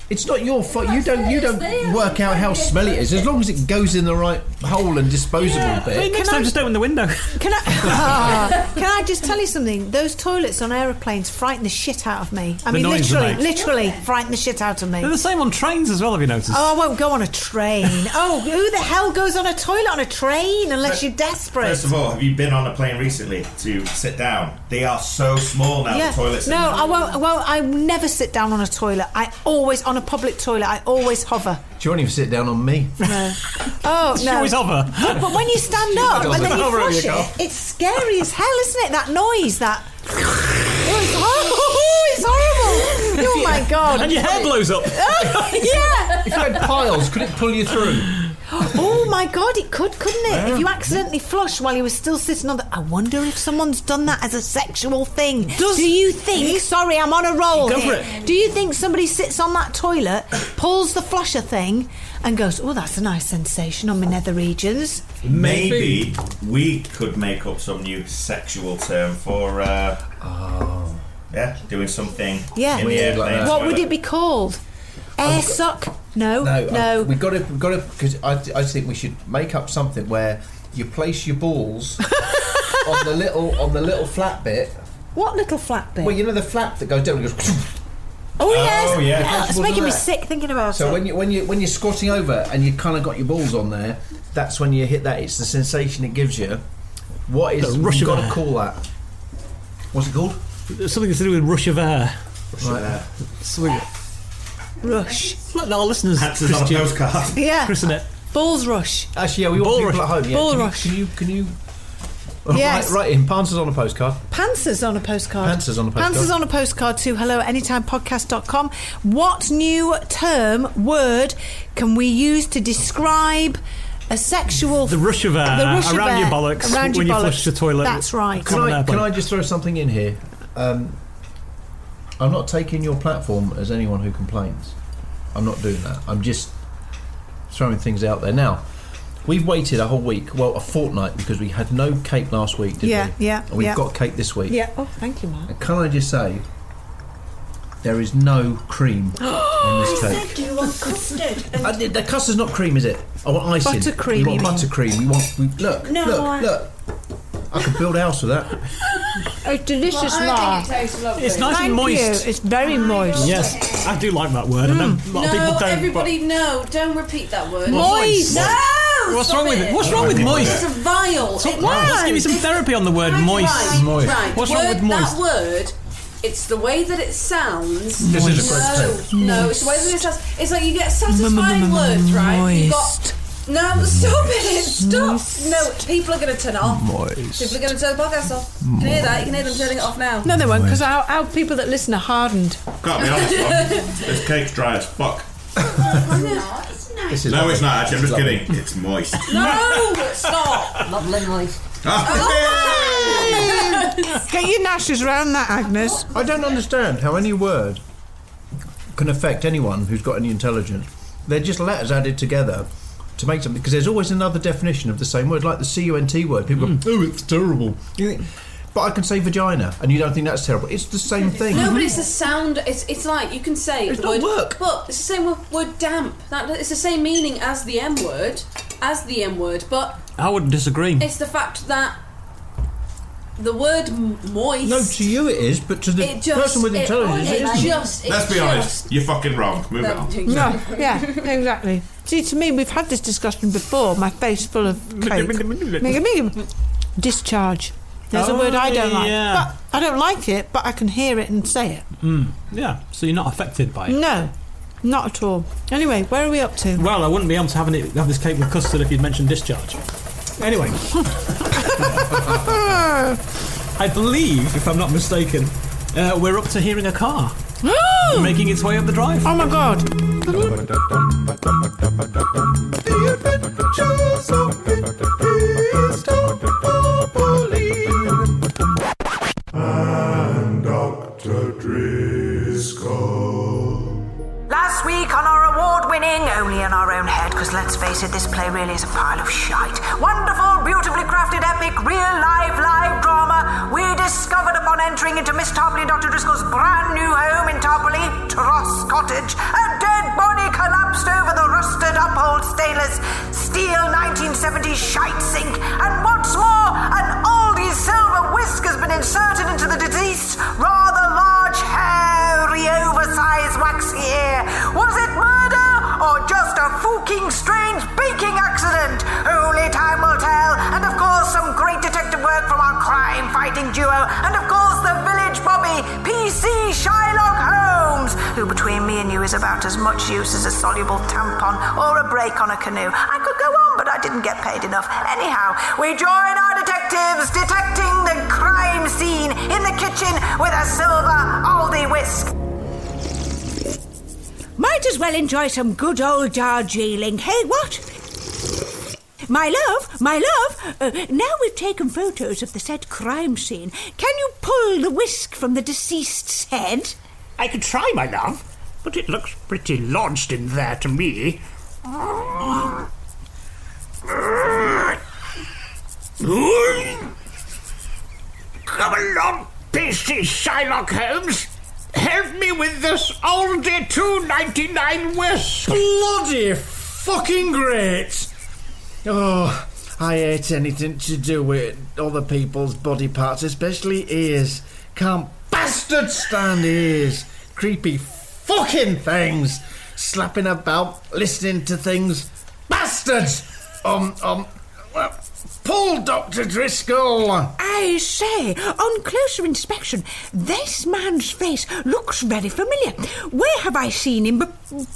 It's not your fault. You don't. You don't work out how smelly it is. As long as it goes in the right hole and disposable Yeah. bit. Hey, next Can time, I- just open the window. Can I? Ah, can I just tell you something? Those toilets on aeroplanes frighten the shit out of me. I The mean, noise they literally, make. literally frighten the shit out of me. They're the same on trains as well. Have you noticed? Oh, I won't go on a train. Oh, who the hell goes on a toilet on a train unless you're desperate? First of all, have you been on a plane recently to sit down? They are so small now, yeah. the toilets. No, I won't. I won't. I never sit down on a toilet. I always on a public toilet. I always hover. Do you want him to sit down on me? No. Oh She no. always hover. But, but when you stand up She and then you hover over flush your car. it, it's scary as hell, isn't it? That noise. That. Oh, it's horrible. It's horrible. Oh my god. And your hair blows up. Oh, yeah. If you had piles, could it pull you through? Oh my god, it could, couldn't it? If you accidentally flush while you were still sitting on the... I wonder if someone's done that as a sexual thing. Do you think... Sorry, I'm on a roll Go here. for it. Do you think somebody sits on that toilet, pulls the flusher thing and goes, oh, that's a nice sensation on my nether regions? Maybe we could make up some new sexual term for, uh, Oh. yeah, doing something Yeah. in the Weird like airplane. that. What would it be called? Air suck? No, No, no. I, we've got to, we've got to, because I, I think we should make up something where you place your balls on the little, on the little flat bit. What little flat bit? Well, you know the flap that goes down and goes. oh, yes. Oh, yeah. It's making me sick thinking about So it. when you when you when you're squatting over and you kind of got your balls on there, that's when you hit that. It's the sensation it gives you. What is The rush you've of got to air. call that? What's it called? Something to do with rush of air. Right. Something. Rush. Let our listeners Answers on a Christian, postcard. Yeah. christen it. Balls rush. Actually, yeah, we want Ball people rush. at home. Yeah. Ball can rush. You, can you can you? Yes. Right, right in. Panzers on a postcard. Pantsers on a postcard. Pantsers on a postcard. Pantsers on a postcard to hello at anytime podcast dot com. What new term, word, can we use to describe a sexual... The rush of air The rush of around air your bollocks around when your you flush bollocks. the toilet. That's right. Can on an I, airplane. can I just throw something in here? Um, I'm not taking your platform as anyone who complains. I'm not doing that. I'm just throwing things out there. Now, we've waited a whole week, well, a fortnight, because we had no cake last week, did Yeah, we? yeah, And we've yeah. got cake this week. Yeah. Oh, thank you, Mark. And can I just say, there is no cream on this cake. Do you want custard? Uh, the the custard's not cream, is it? I want icing. Buttercream, We want you mean? buttercream. We want. We, look, No, look, I- look. I could build a house with that. It's delicious, I Mark. think it tastes lovely. It's nice Thank and moist. you. It's very moist. Yes, I do like that word. And then a lot of people No, don't. everybody, no, don't repeat that word. Moist. No! What's stop wrong with it? What's wrong with It's moist? a vile. So, It- let's give me some therapy on the word moist. Right, Moist. right. What's word, wrong with moist? That word, it's the way that it sounds. This is a great no, cake. no, it's the way that it sounds. It's like you get satisfying words, right? You've got. No, stop it! Stop! No, people are going to turn it off. Moist. People are going to turn the podcast off. You can hear that? You can hear them turning it off now. No, they won't, because our, our people that listen are hardened. Can't be honest, Mum. This cake's dry as fuck. This is No, it's not actually. I'm just lovely. kidding. It's moist. No! Stop! Lovely moist. Get your nashes round that, Agnes. I don't understand how any word can affect anyone who's got any intelligence. They're just letters added together to make something, because there's always another definition of the same word, like the C U N T word. People go, oh, it's terrible. You think, but I can say vagina, and you don't think that's terrible. It's the same thing. No, but it's the sound. It's it's like you can say It's the not word, work. but it's the same word, word damp. That it's the same meaning as the M word, as the M word, but I wouldn't disagree. it's the fact that the word m- moist. No, to you it is, but to the it just, person with it- intelligence, it, it isn't. just. It Let's be just, honest. You're fucking wrong. Move it on. No, yeah, exactly. See, to me, we've had this discussion before. My face full of cake. Discharge. There's a Oh, word I don't like. yeah. But I don't like it, but I can hear it and say it. Mm, yeah, so you're not affected by it. No, not at all. Anyway, where are we up to? Well, I wouldn't be able to have, it, have this cake with custard if you'd mentioned discharge. Anyway. I believe, if I'm not mistaken, uh, we're up to hearing a car making its way up the drive. Oh my god. And Doctor Driscoll. Last week on our award-winning Only in Our Own Head, because let's face it, this play really is a pile of shite. Wonderful, beautifully crafted, epic, real-life, live drama we discovered upon entering into Miss Tarpley and Doctor Driscoll's brand new home in Tarpley, Tross Cottage. A dead body collapsed over the rusted-up old stainless steel nineteen seventies shite sink, and what's more, an oldie silver whisk has been inserted into the deceased's rather large, hairy, oversized, waxy hair. Was it murder or just a fucking strange baking accident? Only time will tell. And of course, some great detective work from our crime-fighting duo, and of course, the village Bobby, P C Shylock Holmes, who between me and you is about as much use as a soluble tampon or a break on a canoe. I could go on, but I didn't get paid enough. Anyhow, we join our detectives detecting the crime scene in the kitchen with a silver Aldi whisk. Might as well enjoy some good old Darjeeling. Hey, what? My love, my love, uh, now we've taken photos of the said crime scene, can you pull the whisk from the deceased's head? I could try, my love, but it looks pretty lodged in there to me. Come along, P C Shylock Holmes. Help me with this oldie two ninety-nine whisk. Bloody fucking great! Oh, I hate anything to do with other people's body parts, especially ears. Can't bastard stand ears. Creepy fucking things. Slapping about, listening to things. Bastards! Um, um, well, pull Doctor Driscoll. I say, on closer inspection, this man's face looks very familiar. Where have I seen him be-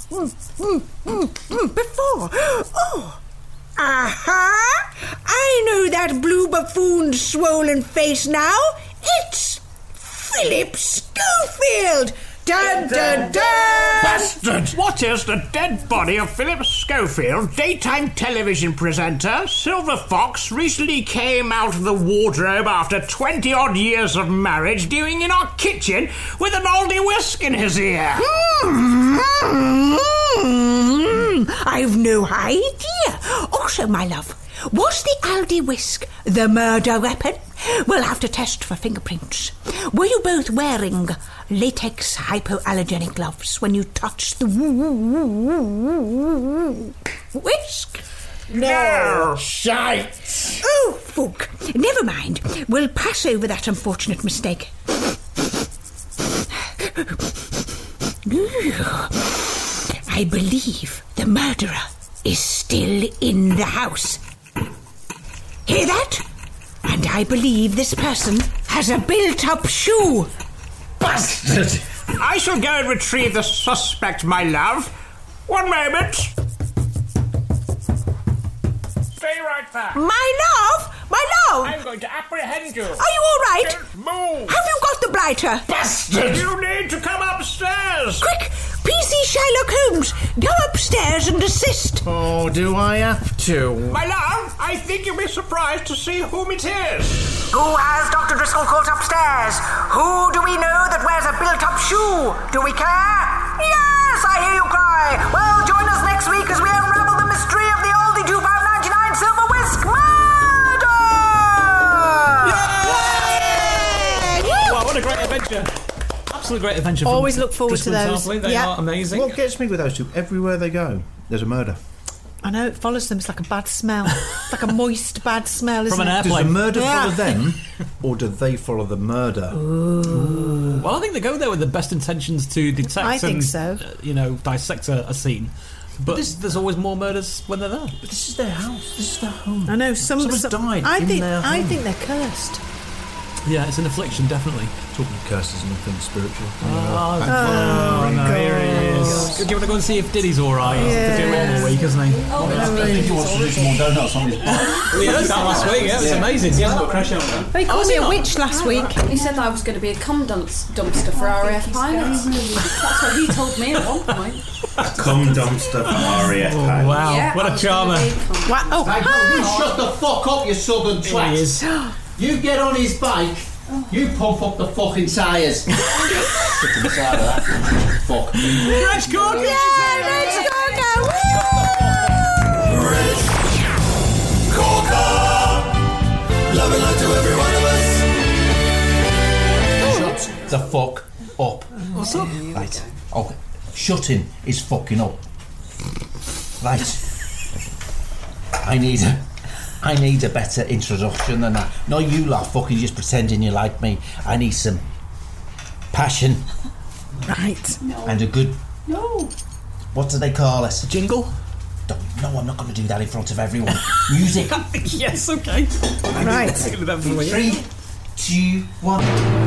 before? Oh, aha! I know that blue buffoon's swollen face now. It's Philip Schofield. Dun, dun, dun! Bastard! What is the dead body of Philip Schofield, daytime television presenter, Silver Fox, recently came out of the wardrobe after twenty-odd years of marriage, doing in our kitchen with an oldie whisk in his ear? Mm-hmm. I've no idea. Also, my love, was the Aldi whisk the murder weapon? We'll have to test for fingerprints. Were you both wearing latex hypoallergenic gloves when you touched the whisk? No. Shite. Oh, fuck. Never mind. We'll pass over that unfortunate mistake. I believe the murderer is still in the house. Hear that? And I believe this person has a built-up shoe. Bastard! I shall go and retrieve the suspect, my love. One moment. Stay right there. My love! My love! I'm going to apprehend you. Are you all right? Don't move. Have you got the blighter? Bastard! You need to come upstairs. Quick! P C Shylock Holmes, go upstairs and assist. Oh, do I have to? My love, I think you'll be surprised to see whom it is. Who has Doctor Driscoll caught upstairs? Who do we know that wears a built-up shoe? Do we care? Yes, I hear you cry. Well, join us next week as we unravel the mystery of the oldie two pound ninety-nine silver whisk murder! Yay! Wow, what a great adventure. Absolutely great adventure. Always look forward to those. They yeah. are amazing. What gets me with those two, everywhere they go, there's a murder. I know, it follows them. It's like a bad smell. It's like a moist, bad smell, isn't From an it? airplane. Does the murder Yeah. follow them, or do they follow the murder? Ooh. Well, I think they go there with the best intentions to detect I think and, so. uh, you know, dissect a, a scene. But this- there's always more murders when they're there. But this is their house. This is their home. I know, some, Someone's some died I in think, their I home. think they're cursed. Yeah, it's an affliction, definitely. Talking of curses and nothing spiritual. Oh, Oh, no, here he God. is. Do you want to go and see if Diddy's all right? He's Yeah. been doing all week, hasn't he? I think he wants to do some more donuts on his bike. We heard that last week, yeah, it was amazing. He hasn't got a crash out there. They called Oh, me is a it witch last week. He said I was going to be a cum dumps- dumpster for R A F pilots. That's what he told me at one point. Cum dumpster for R A F Oh, pilots. wow, Yeah, what I a was gonna charmer. be a cum- What? Oh, Hey, hi. you shut the fuck up, you southern Here he is. twat. You get on his bike, you pump up the fucking tyres. Get to the side of that. Fuck. Let's go! Yeah, let's go now. Woo! the fuck up. What's up? Right. Okay. Shutting is fucking up. Right. I need a, I need a better introduction than that. No, you lot fucking just pretending you like me. I need some passion. Right. No. And a good... No. What do they call us? Jingle? Don't, no, I'm not going to do that in front of everyone. Music. Yes, okay. Right. Three, two, one.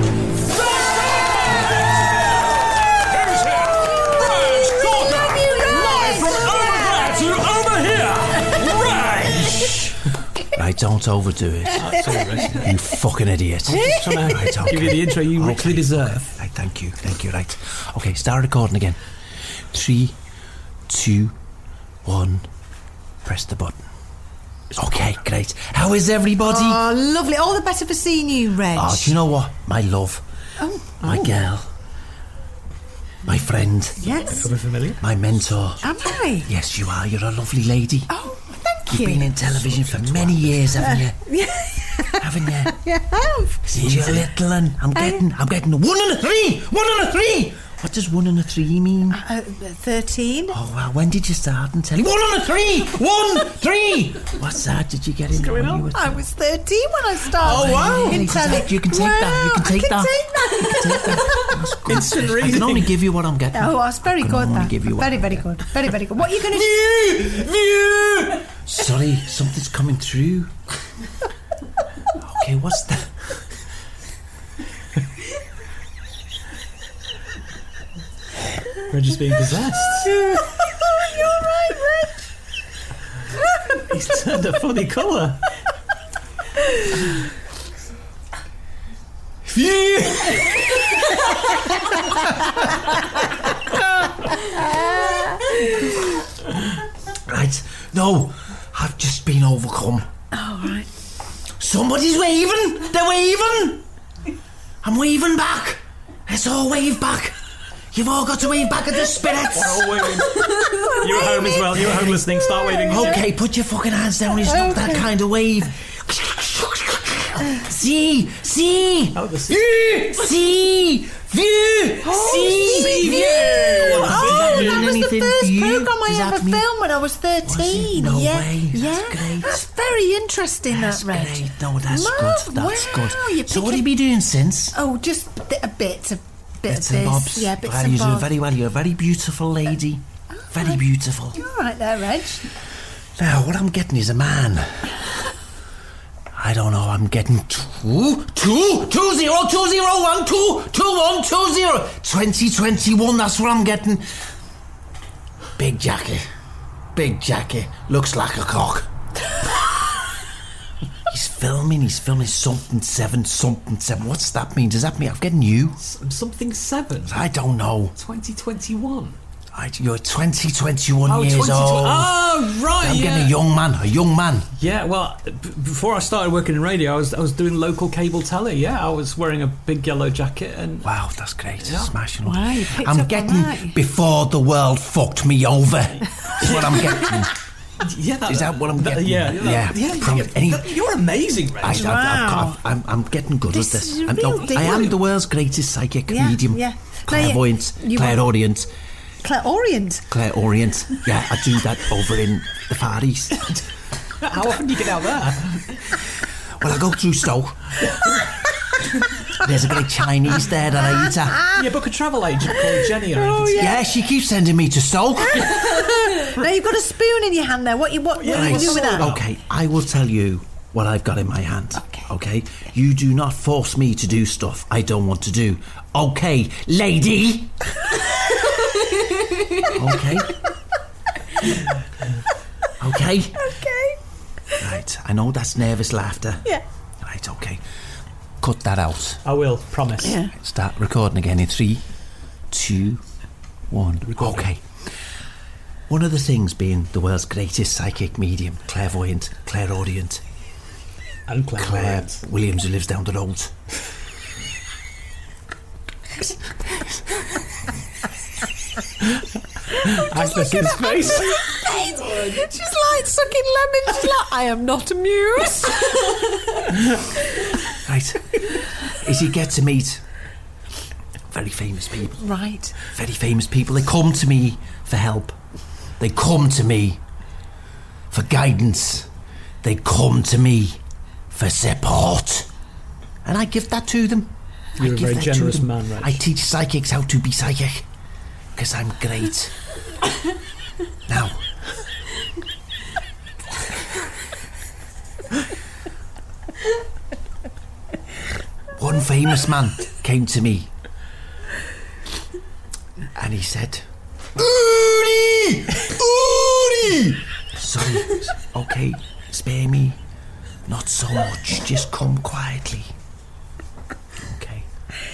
Right, don't overdo it. You fucking idiot. Right, okay. Give you the intro you richly Okay. deserve. Right, thank you, thank you, right. Okay, start recording again. Three, two, one, press the button. Okay, great. How is everybody? Oh, lovely. All the better for seeing you, Reg. Oh, do you know what? My love, Oh. my Oh. girl, my friend, Yes. familiar? my mentor. Am I? Yes, you are. You're a lovely lady. Oh, thank You've you. been in television for many years, haven't you? Yeah. Haven't you? I have. Since you're little, and I'm getting, I'm getting a one and a three, one and a three. What does one and a three mean? Uh, thirteen. Oh well, when did you start and tell you? One and a three, one, three. What's that? Did you get in? going on? I was thirteen when I started. Oh wow! In You can tele- take, you can take that. You can Wow, take I can that. take that. You can take that. That's good. Instant I reading. can only give you what I'm getting. Oh, that's very I can good. only That give you what very, I'm very getting. good. Very, very good. What are you going to do? Sorry, something's coming through. Okay, what's that? Reg is being possessed. You're right, Reg. He's turned a funny colour. Right, no, I've just been overcome. Oh, right. Somebody's waving. They're waving. I'm waving back. Let's all wave back. You've all got to wave back at the spirits. We're all waving. You're at home as well. You're at home listening. Start waving. Okay, put your fucking hands down. It's not that kind of wave. See, see, Oh, the view, see, view, see, view. Oh, that was the Anything first for you? programme I Does that ever mean- filmed when I was thirteen. No yeah, way. That's yeah. great. That's very interesting. That's that, Reg. great. No, that's Love, good. That's wow, good. you're So what have you picking- been doing since? Oh, just a bit, a bit Bits of and this. bobs. Yeah, bits well, and you're doing bobs. very well. You're a very beautiful lady. Very beautiful. You're all right there, Reg. Now, what I'm getting is a man. I don't know. I'm getting two, two, two zero, two zero, one, two, two one, two zero. Twenty twenty one. That's what I'm getting. Big Jackie, Big Jackie looks like a cock. He's filming. He's filming something seven, something seven. What's that mean? Does that mean I'm getting you? Something seven. I don't know. twenty twenty-one. I, you're twenty, twenty-one Oh, years twenty, old. oh, right, I'm yeah. getting a young man. A young man. Yeah, well, b- before I started working in radio, I was I was doing local cable telly. Yeah, I was wearing a big yellow jacket and. Wow, that's great. Yeah. Smashing. Wow, you picked I'm up on getting that. before the world fucked me over. That's what I'm getting. Yeah, that, Is that what I'm that- getting? Yeah, yeah. that- yeah, From yeah, any- that- you're amazing, Reg. I, I, Wow. I, I'm, I'm getting good This at this. is a I'm, real no, deal. I am the world's greatest psychic Yeah, medium. yeah. Now you- Clairvoyant, you- clairaudient, Clairorient. clairorient. Yeah, I do that over in the Far East. How often do you get out there? Well, I go through Stoke. There's a great Chinese there that I eat at. Yeah, book a travel agent called Jenny or anything. Yeah, she keeps sending me to Stoke. Now you've got a spoon in your hand there. What you what, what Right. do you do with that? Okay, I will tell you what I've got in my hand. Okay. You do not force me to do stuff I don't want to do. Okay, lady. Okay. Okay. Okay. Right. I know that's nervous laughter. Yeah. Right. Okay. Cut that out. I will, promise. Yeah. Start recording again in three, two, one. Okay. One of the things being the world's greatest psychic medium, clairvoyant, clairaudient, And Claire clairvoyant. Williams, who lives down the road. Agnes's face. She's like sucking lemon. She's like, I am not amused. Right. As you get to meet very famous people. Right. Very famous people. They come to me for help. They come to me for guidance. They come to me for support. And I give that to them. I You're a give very that to generous them. man, Reg. I teach psychics how to be psychic. Because I'm great. Now... One famous man came to me and he said, Uri! Uri! Sorry, okay, spare me. Not so much, just come quietly. Okay.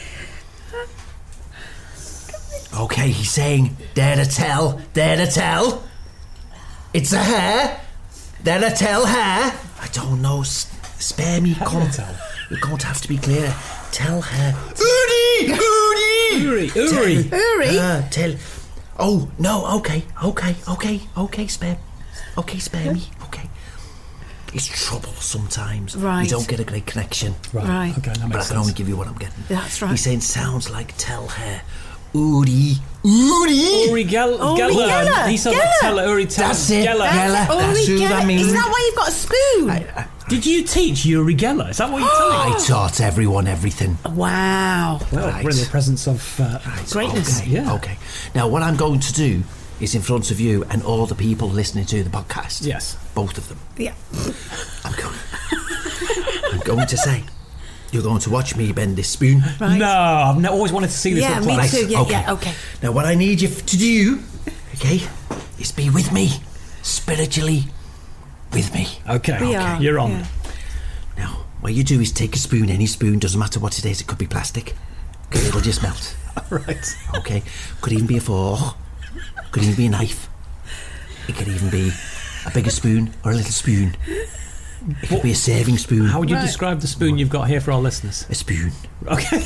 Okay, he's saying, dare to tell, dare to tell. It's a hair. Dare to tell hair. I don't know, s- spare me, come. You're going to have to be clear. Tell her. Uri! Uri! Uri! Uri! Tell Uri? her, tell. Oh, no, okay, okay, okay, okay, spare. Okay, spare me, okay. It's trouble sometimes. Right. You don't get a great connection. Right. Right. Okay, that But I makes can only sense. give you what I'm getting. That's right. He's saying sounds like tell her. Uri! Uri! Uri Gell- Uri Geller. Geller. He said like Geller. tell Uri tell That's it. Geller. Geller. Uri That's who Geller. I mean. Is that why you've got a spoon? I, I, Did you teach Uri Geller? Is that what you I taught? taught everyone everything. Wow. Well, Right. we're in the presence of uh, Greatness. Okay, Yeah. okay. Now, what I'm going to do is in front of you and all the people listening to the podcast. Yes. Both of them. Yeah. I'm going, I'm going to say, you're going to watch me bend this spoon. Right. No, I've ne- always wanted to see this. Yeah, up me close. too. Yeah, okay. yeah, okay. Now, what I need you f- to do, okay, is be with me, spiritually with me. Okay, We okay. are, You're on. yeah. Now, what you do is take a spoon, any spoon, doesn't matter what it is, it could be plastic, because it'll just melt. Right. Okay, could even be a fork, could even be a knife, it could even be a bigger spoon or a little spoon. It could be a serving spoon. How would you Right. describe the spoon you've got here for our listeners? A spoon. Okay.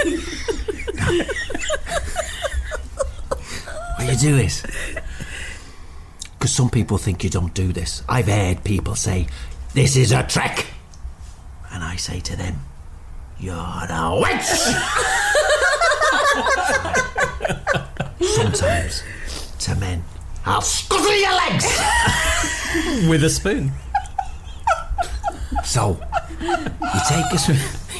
What you do is, because some people think you don't do this. I've heard people say, "This is a trick," and I say to them, "You're a witch." Sometimes, to men, I'll scuttle your legs. With a spoon. So, you take a spoon.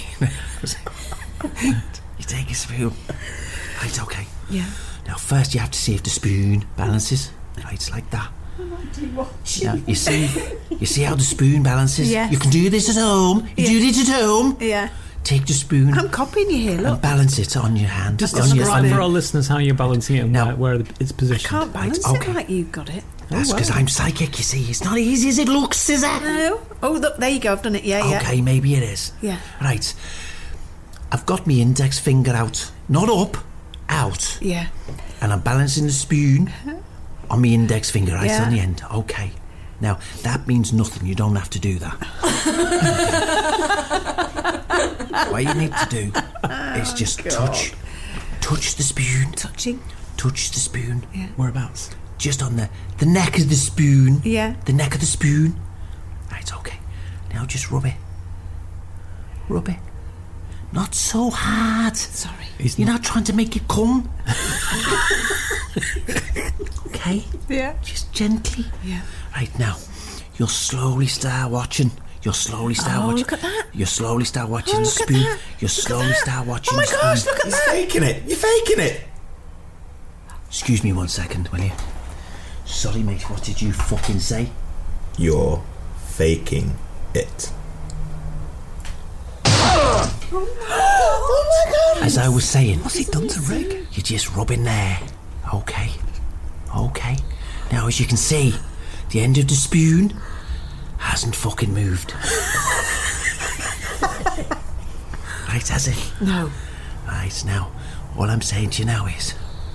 You take a spoon. Right, okay. Yeah. Now, first you have to see if the spoon balances. Right, it's like that. Now, you see, you see how the spoon balances. Yes. You can do this at home. You do Yeah. this at home. Yeah. Take the spoon I'm copying you here, and look. balance it on your hand. Just on your describe thumb. for our listeners how you're balancing it and Now- where, where the- it's positioned. Can't balance Right, it okay. like you've got it. That's because I'm psychic, you see. It's not easy as it looks, is it? No. Oh, look, there you go. I've done it. Yeah, yeah. Okay, maybe it is. Yeah. Right. I've got my index finger out. Not up, out. Yeah. And I'm balancing the spoon on my index finger right Yeah. on the end. Okay. Now, that means nothing. You don't have to do that. What you need to do is just touch touch the spoon. Touching. Touch the spoon. Yeah. Whereabouts? Just on the, the neck of the spoon. Yeah. The neck of the spoon. Right, okay. Now just rub it. Rub it. Not so hard. Sorry. He's You're not trying to make it come. Okay? Yeah. Just gently. Yeah. Right now, you'll slowly start watching. You'll slowly start Oh, watching. look at that. You'll slowly start watching Oh, the look at spoon. that. You'll Look at slowly that. start watching Oh my the spoon. gosh, look at You're that. faking it. You're faking it. Excuse me one second, will you? Sorry, mate. What did you fucking say? You're faking it. As I was saying, what's he done to Rick? You're just rubbing there. Okay. Okay. Now, as you can see, the end of the spoon hasn't fucking moved. Right, has it? No. Right, now, all I'm saying to you now is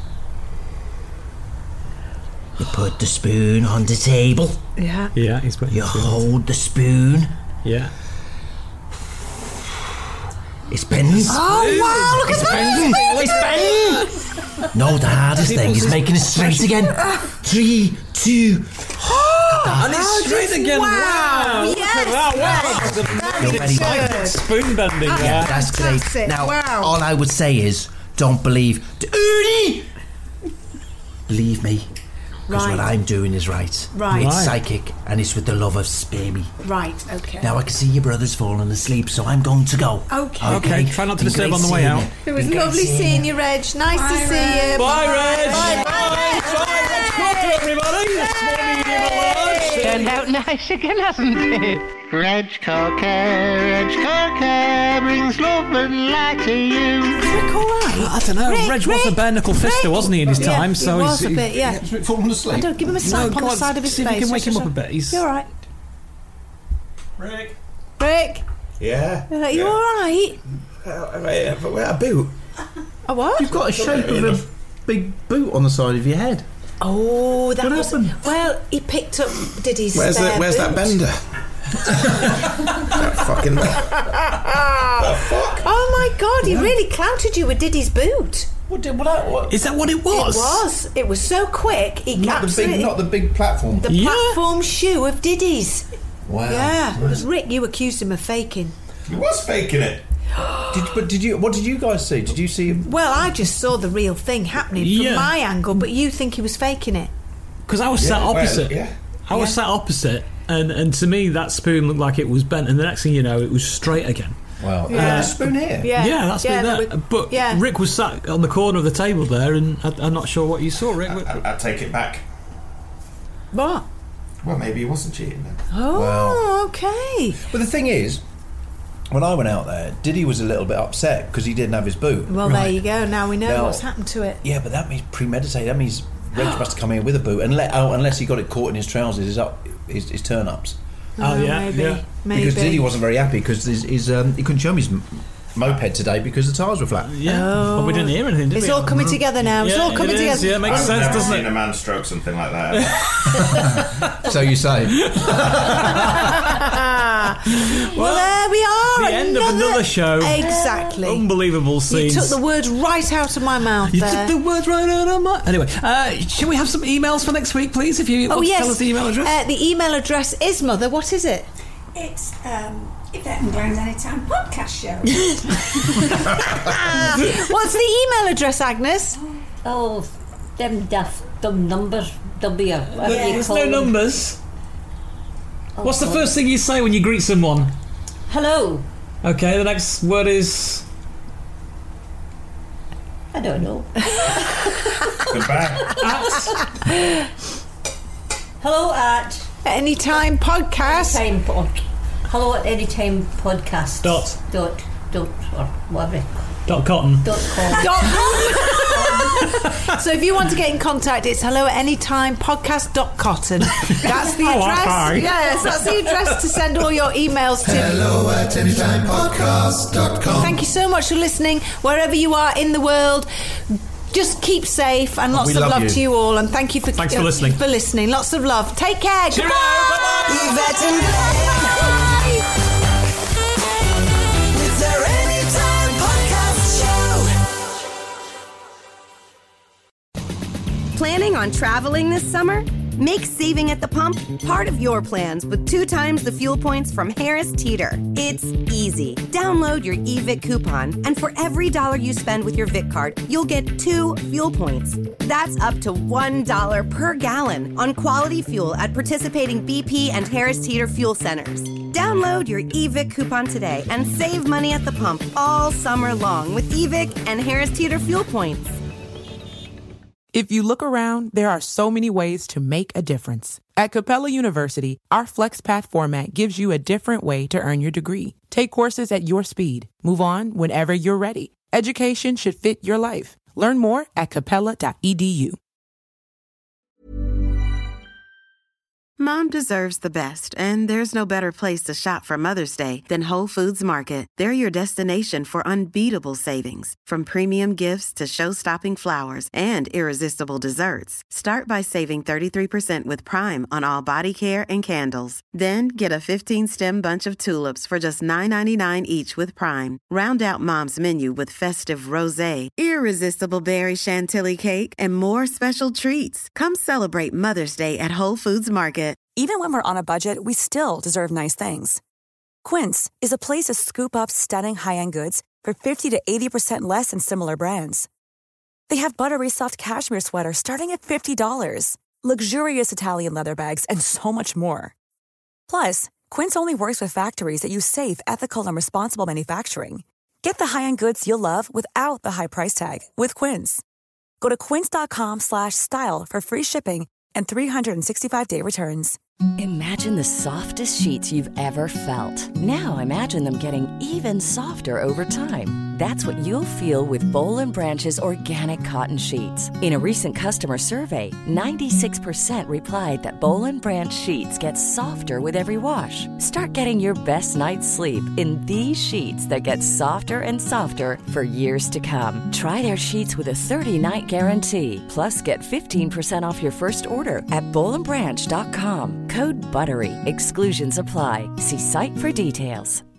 you put the spoon on the table. Yeah. Yeah, he's putting You the spoon. hold the spoon. Yeah. It's bending. Oh, wow, look It's at bending. that. It's bending. No, the hardest thing is making it straight again. Three, two. And it's straight again. Wow. Look at that. Wow. You're very Exciting spoon bending. Yeah, Yeah. that's great. Fantastic. Now, Wow. all I would say is don't believe. Ernie! Believe me. Because Right. what I'm doing is right. Right. It's Right. psychic, and it's with the love of Spare Me. Right, okay. Now I can see your brother's falling asleep, so I'm going to go. Okay. Okay, try not to Been disturb great on the way seeing out. you. It was Been great lovely seeing you, Reg. Nice Bye, to see Reg. you. Bye, Reg. Bye, Bye. Bye, Reg Quarter, everybody. Small, medium, and large. Turned out nice again, hasn't it? Reg Cocker, Reg Cocker brings love and light to you. Rick, all right? I don't know. Reg, Rick, was a Rick, bare knuckle fister, Rick. wasn't he, in his Yeah, time? he So was he's, a bit, yeah. He's fallen asleep. I don't give him a slap No, on go the on, side of his see if face. you can wake Just- him up a bit. He's- You're all right. Rick. Rick, Yeah. are you all right? Uh, wait, uh, where a boot? A what? You've got a shape of a big boot on the side of your head. Oh, that What was... happened? Well, he picked up Diddy's Where's spare that? Where's that boot. bender? That fucking. Oh my God, he really clouted you with Diddy's boot. What did what? I- what Is that what it was? It was. It was so quick. He not the absolutely... big, not the big platform. The Yeah. platform shoe of Diddy's. Wow. Yeah. It was Rick, you accused him of faking. He was faking it. Did, but did you? What did you guys see? Did you see him? Well, I just saw the real thing happening Yeah. from my angle, but you think he was faking it. Because I was sat Yeah, well, opposite. yeah. I was Yeah. sat opposite, and, and to me, that spoon looked like it was bent, and the next thing you know, it was straight again. Well, Yeah. a spoon here. Yeah, Yeah, that's yeah, been there. there were- But yeah. Rick was sat on the corner of the table there, and I, I'm not sure what you saw, Rick. I, I take it back. What? Well, maybe he wasn't cheating then. Oh, Well. okay. But the thing is, when I went out there, Diddy was a little bit upset because he didn't have his boot. Well, there you go. Now we know Now- what's happened to it. Yeah, but that means premeditated. That means Reg must come in with a boot and let out unless he got it caught in his trousers, his up, his, his turn ups. Oh, yeah, maybe, yeah. maybe. Because Diddy wasn't very happy because his, his um, he couldn't show me his m- moped today because the tyres were flat. Yeah, but we didn't hear anything, did It's we? all coming together now. It's Yeah, all coming it is. together. Yeah, it makes I've sense, never doesn't seen it? a man stroke something like that. So you say. Well, there we are. The end of another show. Exactly. Unbelievable You scenes. took the words right out of my mouth You there. took the words right out of my... Anyway, uh, shall we have some emails for next week, please? If you Oh, want to yes. tell us the email address. Uh, the email address is, Mother, what is it? It's um, Yvette and Glenn's Anytime podcast show. What's the email address, Agnes? Oh, them daft dumb numbers, W. Whatever Yeah. you There's call no them. numbers. Oh, What's the God. first thing you say when you greet someone? Hello. Okay, the next word is... I don't know. Goodbye. At. Hello at Anytime podcast. Anytime pod. Hello at Anytime podcast. Dot. Dot. Dot. Or whatever. Dot cotton. Dot com. Dot com. So if you want to get in contact, it's hello at anytime podcast dot cotton. That's the Oh, address. hi. Yes, that's the address to send all your emails to. Hello at anytime podcast dot com. Thank you so much for listening, wherever you are in the world. Just keep safe and lots We of love love you. to you all. And thank you for Thanks for listening. For listening, lots of love. Take care. Cheerio. Goodbye. Yvette and Glenn. It's their Anytime podcast show. Planning on traveling this summer? Make saving at the pump part of your plans with two times the fuel points from Harris Teeter. It's easy. Download your eVic coupon, and for every dollar you spend with your Vic card, you'll get two fuel points. That's up to one dollar per gallon on quality fuel at participating B P and Harris Teeter fuel centers. Download your eVic coupon today and save money at the pump all summer long with eVic and Harris Teeter fuel points. If you look around, there are so many ways to make a difference. At Capella University, our FlexPath format gives you a different way to earn your degree. Take courses at your speed. Move on whenever you're ready. Education should fit your life. Learn more at capella dot e d u. Mom deserves the best, and there's no better place to shop for Mother's Day than Whole Foods Market. They're your destination for unbeatable savings, from premium gifts to show-stopping flowers and irresistible desserts. Start by saving thirty-three percent with Prime on all body care and candles. Then get a fifteen-stem bunch of tulips for just nine ninety-nine each with Prime. Round out Mom's menu with festive rosé, irresistible berry chantilly cake, and more special treats. Come celebrate Mother's Day at Whole Foods Market. Even when we're on a budget, we still deserve nice things. Quince is a place to scoop up stunning high-end goods for fifty to eighty percent less than similar brands. They have buttery soft cashmere sweaters starting at fifty dollars, luxurious Italian leather bags, and so much more. Plus, Quince only works with factories that use safe, ethical, and responsible manufacturing. Get the high-end goods you'll love without the high price tag with Quince. Go to quince.com slash style for free shipping and three sixty-five day returns. Imagine the softest sheets you've ever felt. Now imagine them getting even softer over time. That's what you'll feel with Boll and Branch's organic cotton sheets. In a recent customer survey, ninety-six percent replied that Boll and Branch sheets get softer with every wash. Start getting your best night's sleep in these sheets that get softer and softer for years to come. Try their sheets with a thirty-night guarantee. Plus, get fifteen percent off your first order at boll and branch dot com. Code BUTTERY. Exclusions apply. See site for details.